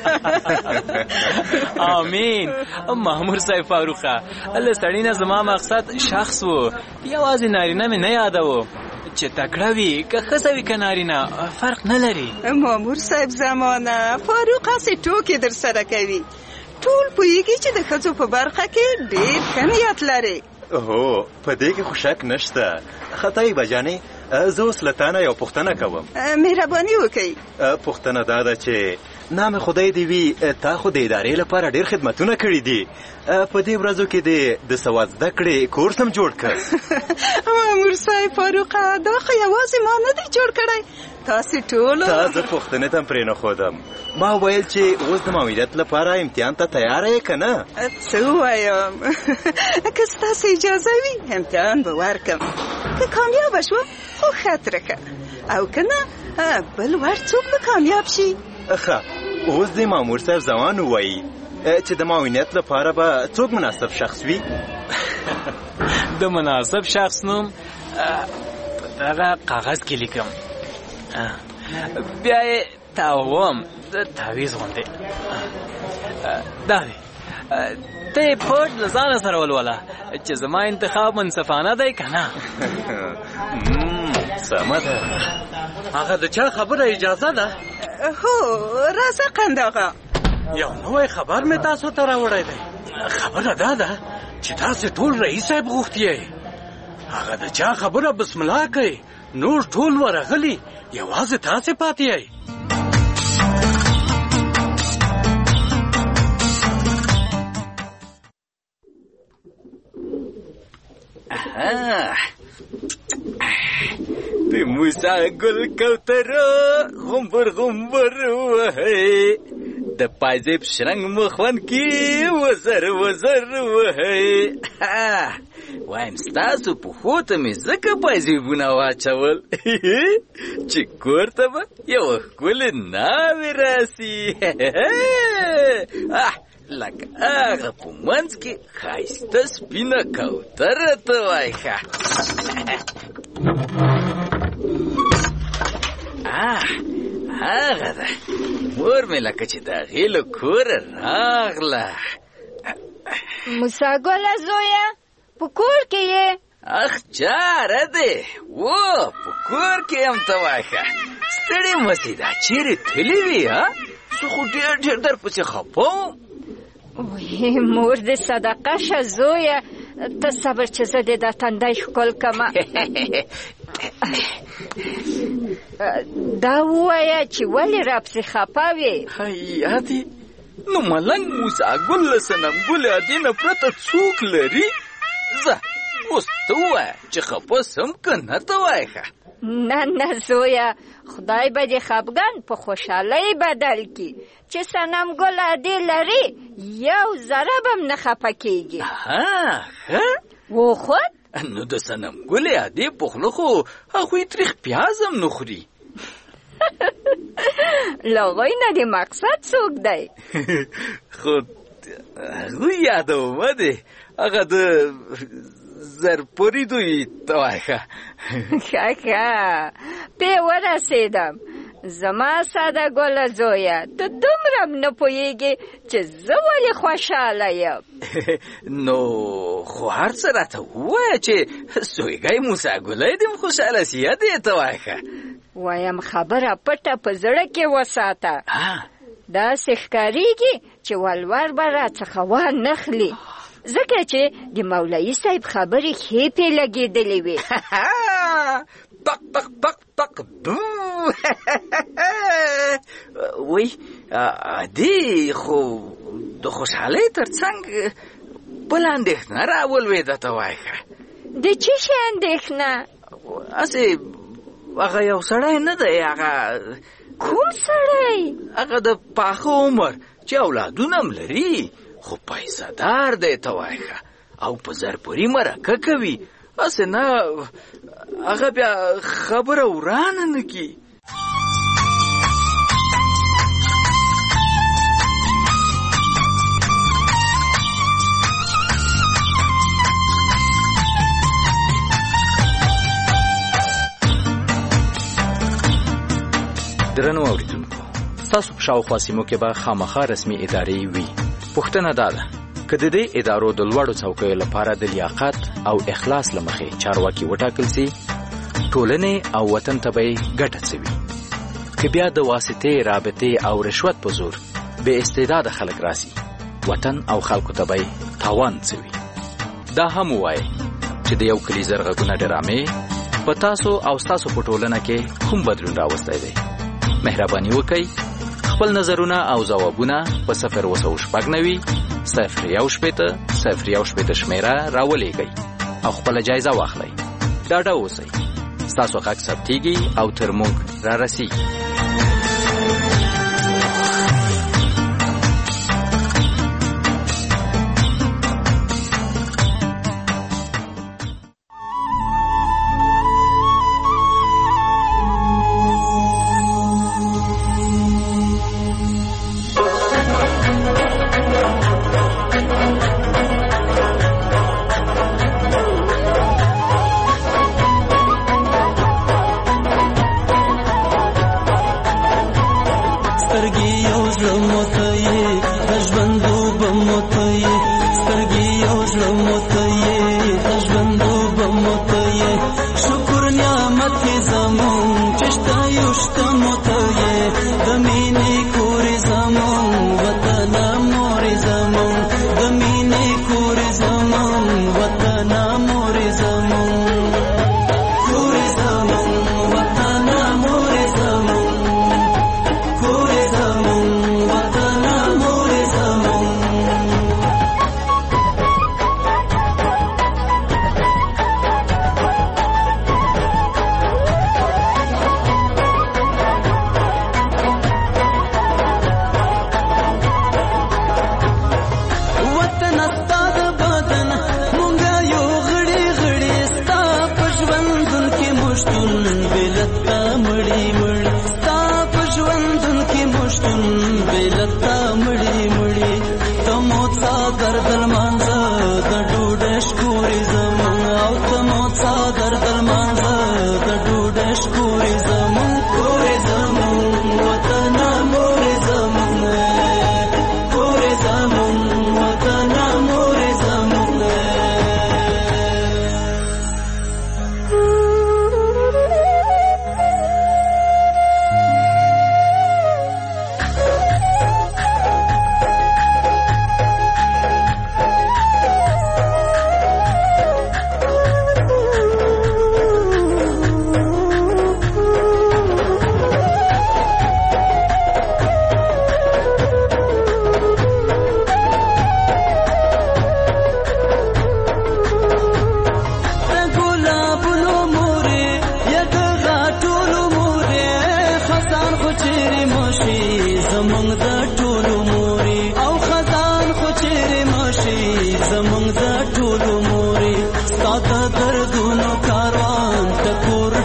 آمین. مامور صاحب فاروقه، له سړي نه زما مقصد شخص و، یوازې نارینه مې نه یادوو. چې تکړه وي که ښځه وي که نارینه فرق نه لري. مامور صاحب زمانه، فاروق هسې ټوکې در سره کوي. ټول پوهېږي چې د ښځو په برخه کې ډېر ښه نیت لري. هو، په دې کې خو شک نشته. ښه طیبه جانې، زه اوس له تا نه یو پوښتنه کوم. مهرباني وکئ. پوښتنه دا ده چې نام خدای دې وي، تا خو د ادارې لپاره ډېر خدمتونه کړي دي. په دې ورځو کې دې د سواد زده کړې کورس هم جوړ کړ. مامور صاحب فاروقه، دا خو یوازې ما نه دی جوړ کړی، تاسې ټولو. تا زه پوښتنې ته هم پرې نه ښودم. ما ویل چې اوس د ماموریت لپاره امتحان ته تیاره یې که نه؟ څه ووایم، که ستاسې اجازه وي امتحان به ورکړم. که کامیابه شوم خو ښه ترکه، او که نه بل ور څوک به کامیاب شي. ښه، اوس د مامور صاحب زمان ووایي چې د معاونیت لپاره به څوک مناسب شخص وي؟ د مناسب شخص نوم په دغه کاغذ کې لیکم، بیا یې تاووم د تعویض غوندې. دا دی، ته یې پټ له ځانه سره ولوله چې زما انتخاب منصفانه دی که نه. سمه ده. هغه د چا خبره اجازه ده؟ هو، راځه قند آقا، یو نوی خبر مې تاسو ته راوړی دی. خبره دا ده چې تاسې ټول رئیس صاحب غوښتي یې. هغه د چا خبره بسم الله کوي، نور ټول ورغلي، یوازې تاسې پاتې یې. د موسی ګل کوتره غومبر غومبر وهي، د پایزیب شرنګ مخون کې وزر وزر وهي. وایم ستاسو په خو ته مې ځکه پایزیبونه واچول چې کور ته به یوه ښکلې ناوې راسي، لکه هغه په منځ کې ښایسته سپینه کوتره ته وایي. ښه هغه ده، مور مې لکه چې د هغې له کوره راغله. موسی ګله زویه، په کور کې یې؟ اخ چاره دی، و په کور کې یم. ته وایه ښه ستړې مه سې، دا چیرې تللې وې؟ زه خو ډېر ډېر درپسې خفه وم. وی مور دې صدقه شه زویه، ته صبر چې زه دې دا تندی ښکل کړمه. دا ووایه چې ولې راپسې خفه وې؟ یادې نو ملنګ موسی ګل له صنم ګل ادې نه پرته څوک لري؟ زه اوس ته ووایه چې خفه سم که نه؟ ته وایه ښه. نه نه زویه، خدای به دې خفګان په خوشحالۍ بدل کړي، چې صنم ګل ادې لري یو ذره به هم نه خفه کېږي. ها ښه و خود نو د صنم ګلې ادې په خوله خو هغوی تریخ پیاز هم نه خوري. له هغوی نه د مقصد څوک دی؟ خو هغوی یادومه دی هغه د زرپوري دوی ته وایه. ښه ښه پې ورسېدم. زما ساده ګله زویه ته دومره هم نه پوهېږې چې زه ولې خوشحاله یم. نو خو هر څه راته ووایه چې سویګی موسی ګلی دې هم خوشحاله سي دې ته وایه. وایم خبره پټه په زړه کې وساته. داسې ښکارېږي چې ولور به راڅخه وانخلي ځکه چې د مولوي صاحب خبرې ښې پې لګېدلې وې. پق پق پق پق بو وای ادې خو د خوشحالۍ تر څنګ بله اندېښنه راولوېده ته وایه. د څه شي اندېښنه؟ هسې هغه یو سړی نه دی. هغه کوم سړی؟ هغه د پاخه عمر چې اولادونه هم لري خو پیسه دار دی ته وایه او په زرپوري مرکه کوي. هسې نه هغه بیا خبره ورانه نه کي. درنو اوریدونکو، ستاسو په شاوخوا سیمو کې به خامخا رسمي ادارې وي. پوښتنه دا ده که د دې ادارو د لوړو څوکیو لپاره د لیاقت او اخلاص له مخې چارواکي وټاکل سي، ټولنې او وطن ته به یې ګټه څه وي؟ که بیا د واسطې، رابطې او رشوت په زور بې استعداده خلک راسي، وطن او خلکو ته به یې تاوان څه وي؟ دا هم ووایئ چې د یو کلي زر غږونه ډرامې په تاسو او ستاسو په ټولنه کې کوم بدلون راوستی دی. مهرباني وکئ خپل نظرونه او ځوابونه په صفر اووه سوه شپږ نوي صفر یو شپېته صفر یو شپېته شمېره راولېږئ او خپله جایزه واخلئ. ډاډه اوسئ، ستاسو غږ ثبتېږي او تر موږ را رسېږي.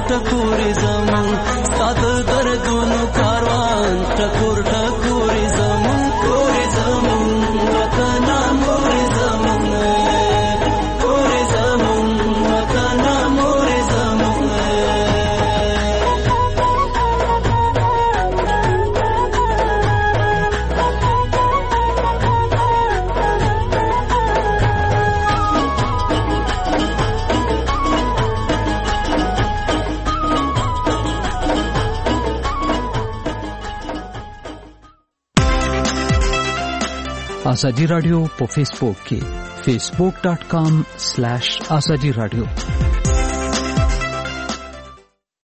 ټکور زمون سات دردونو کاروان ټکور ټکور زمون کور زمون وطن مور زمون کور زمون وطن مور زمون آزادی رادیو په فیسبوک کې facebook.com slash azadi radio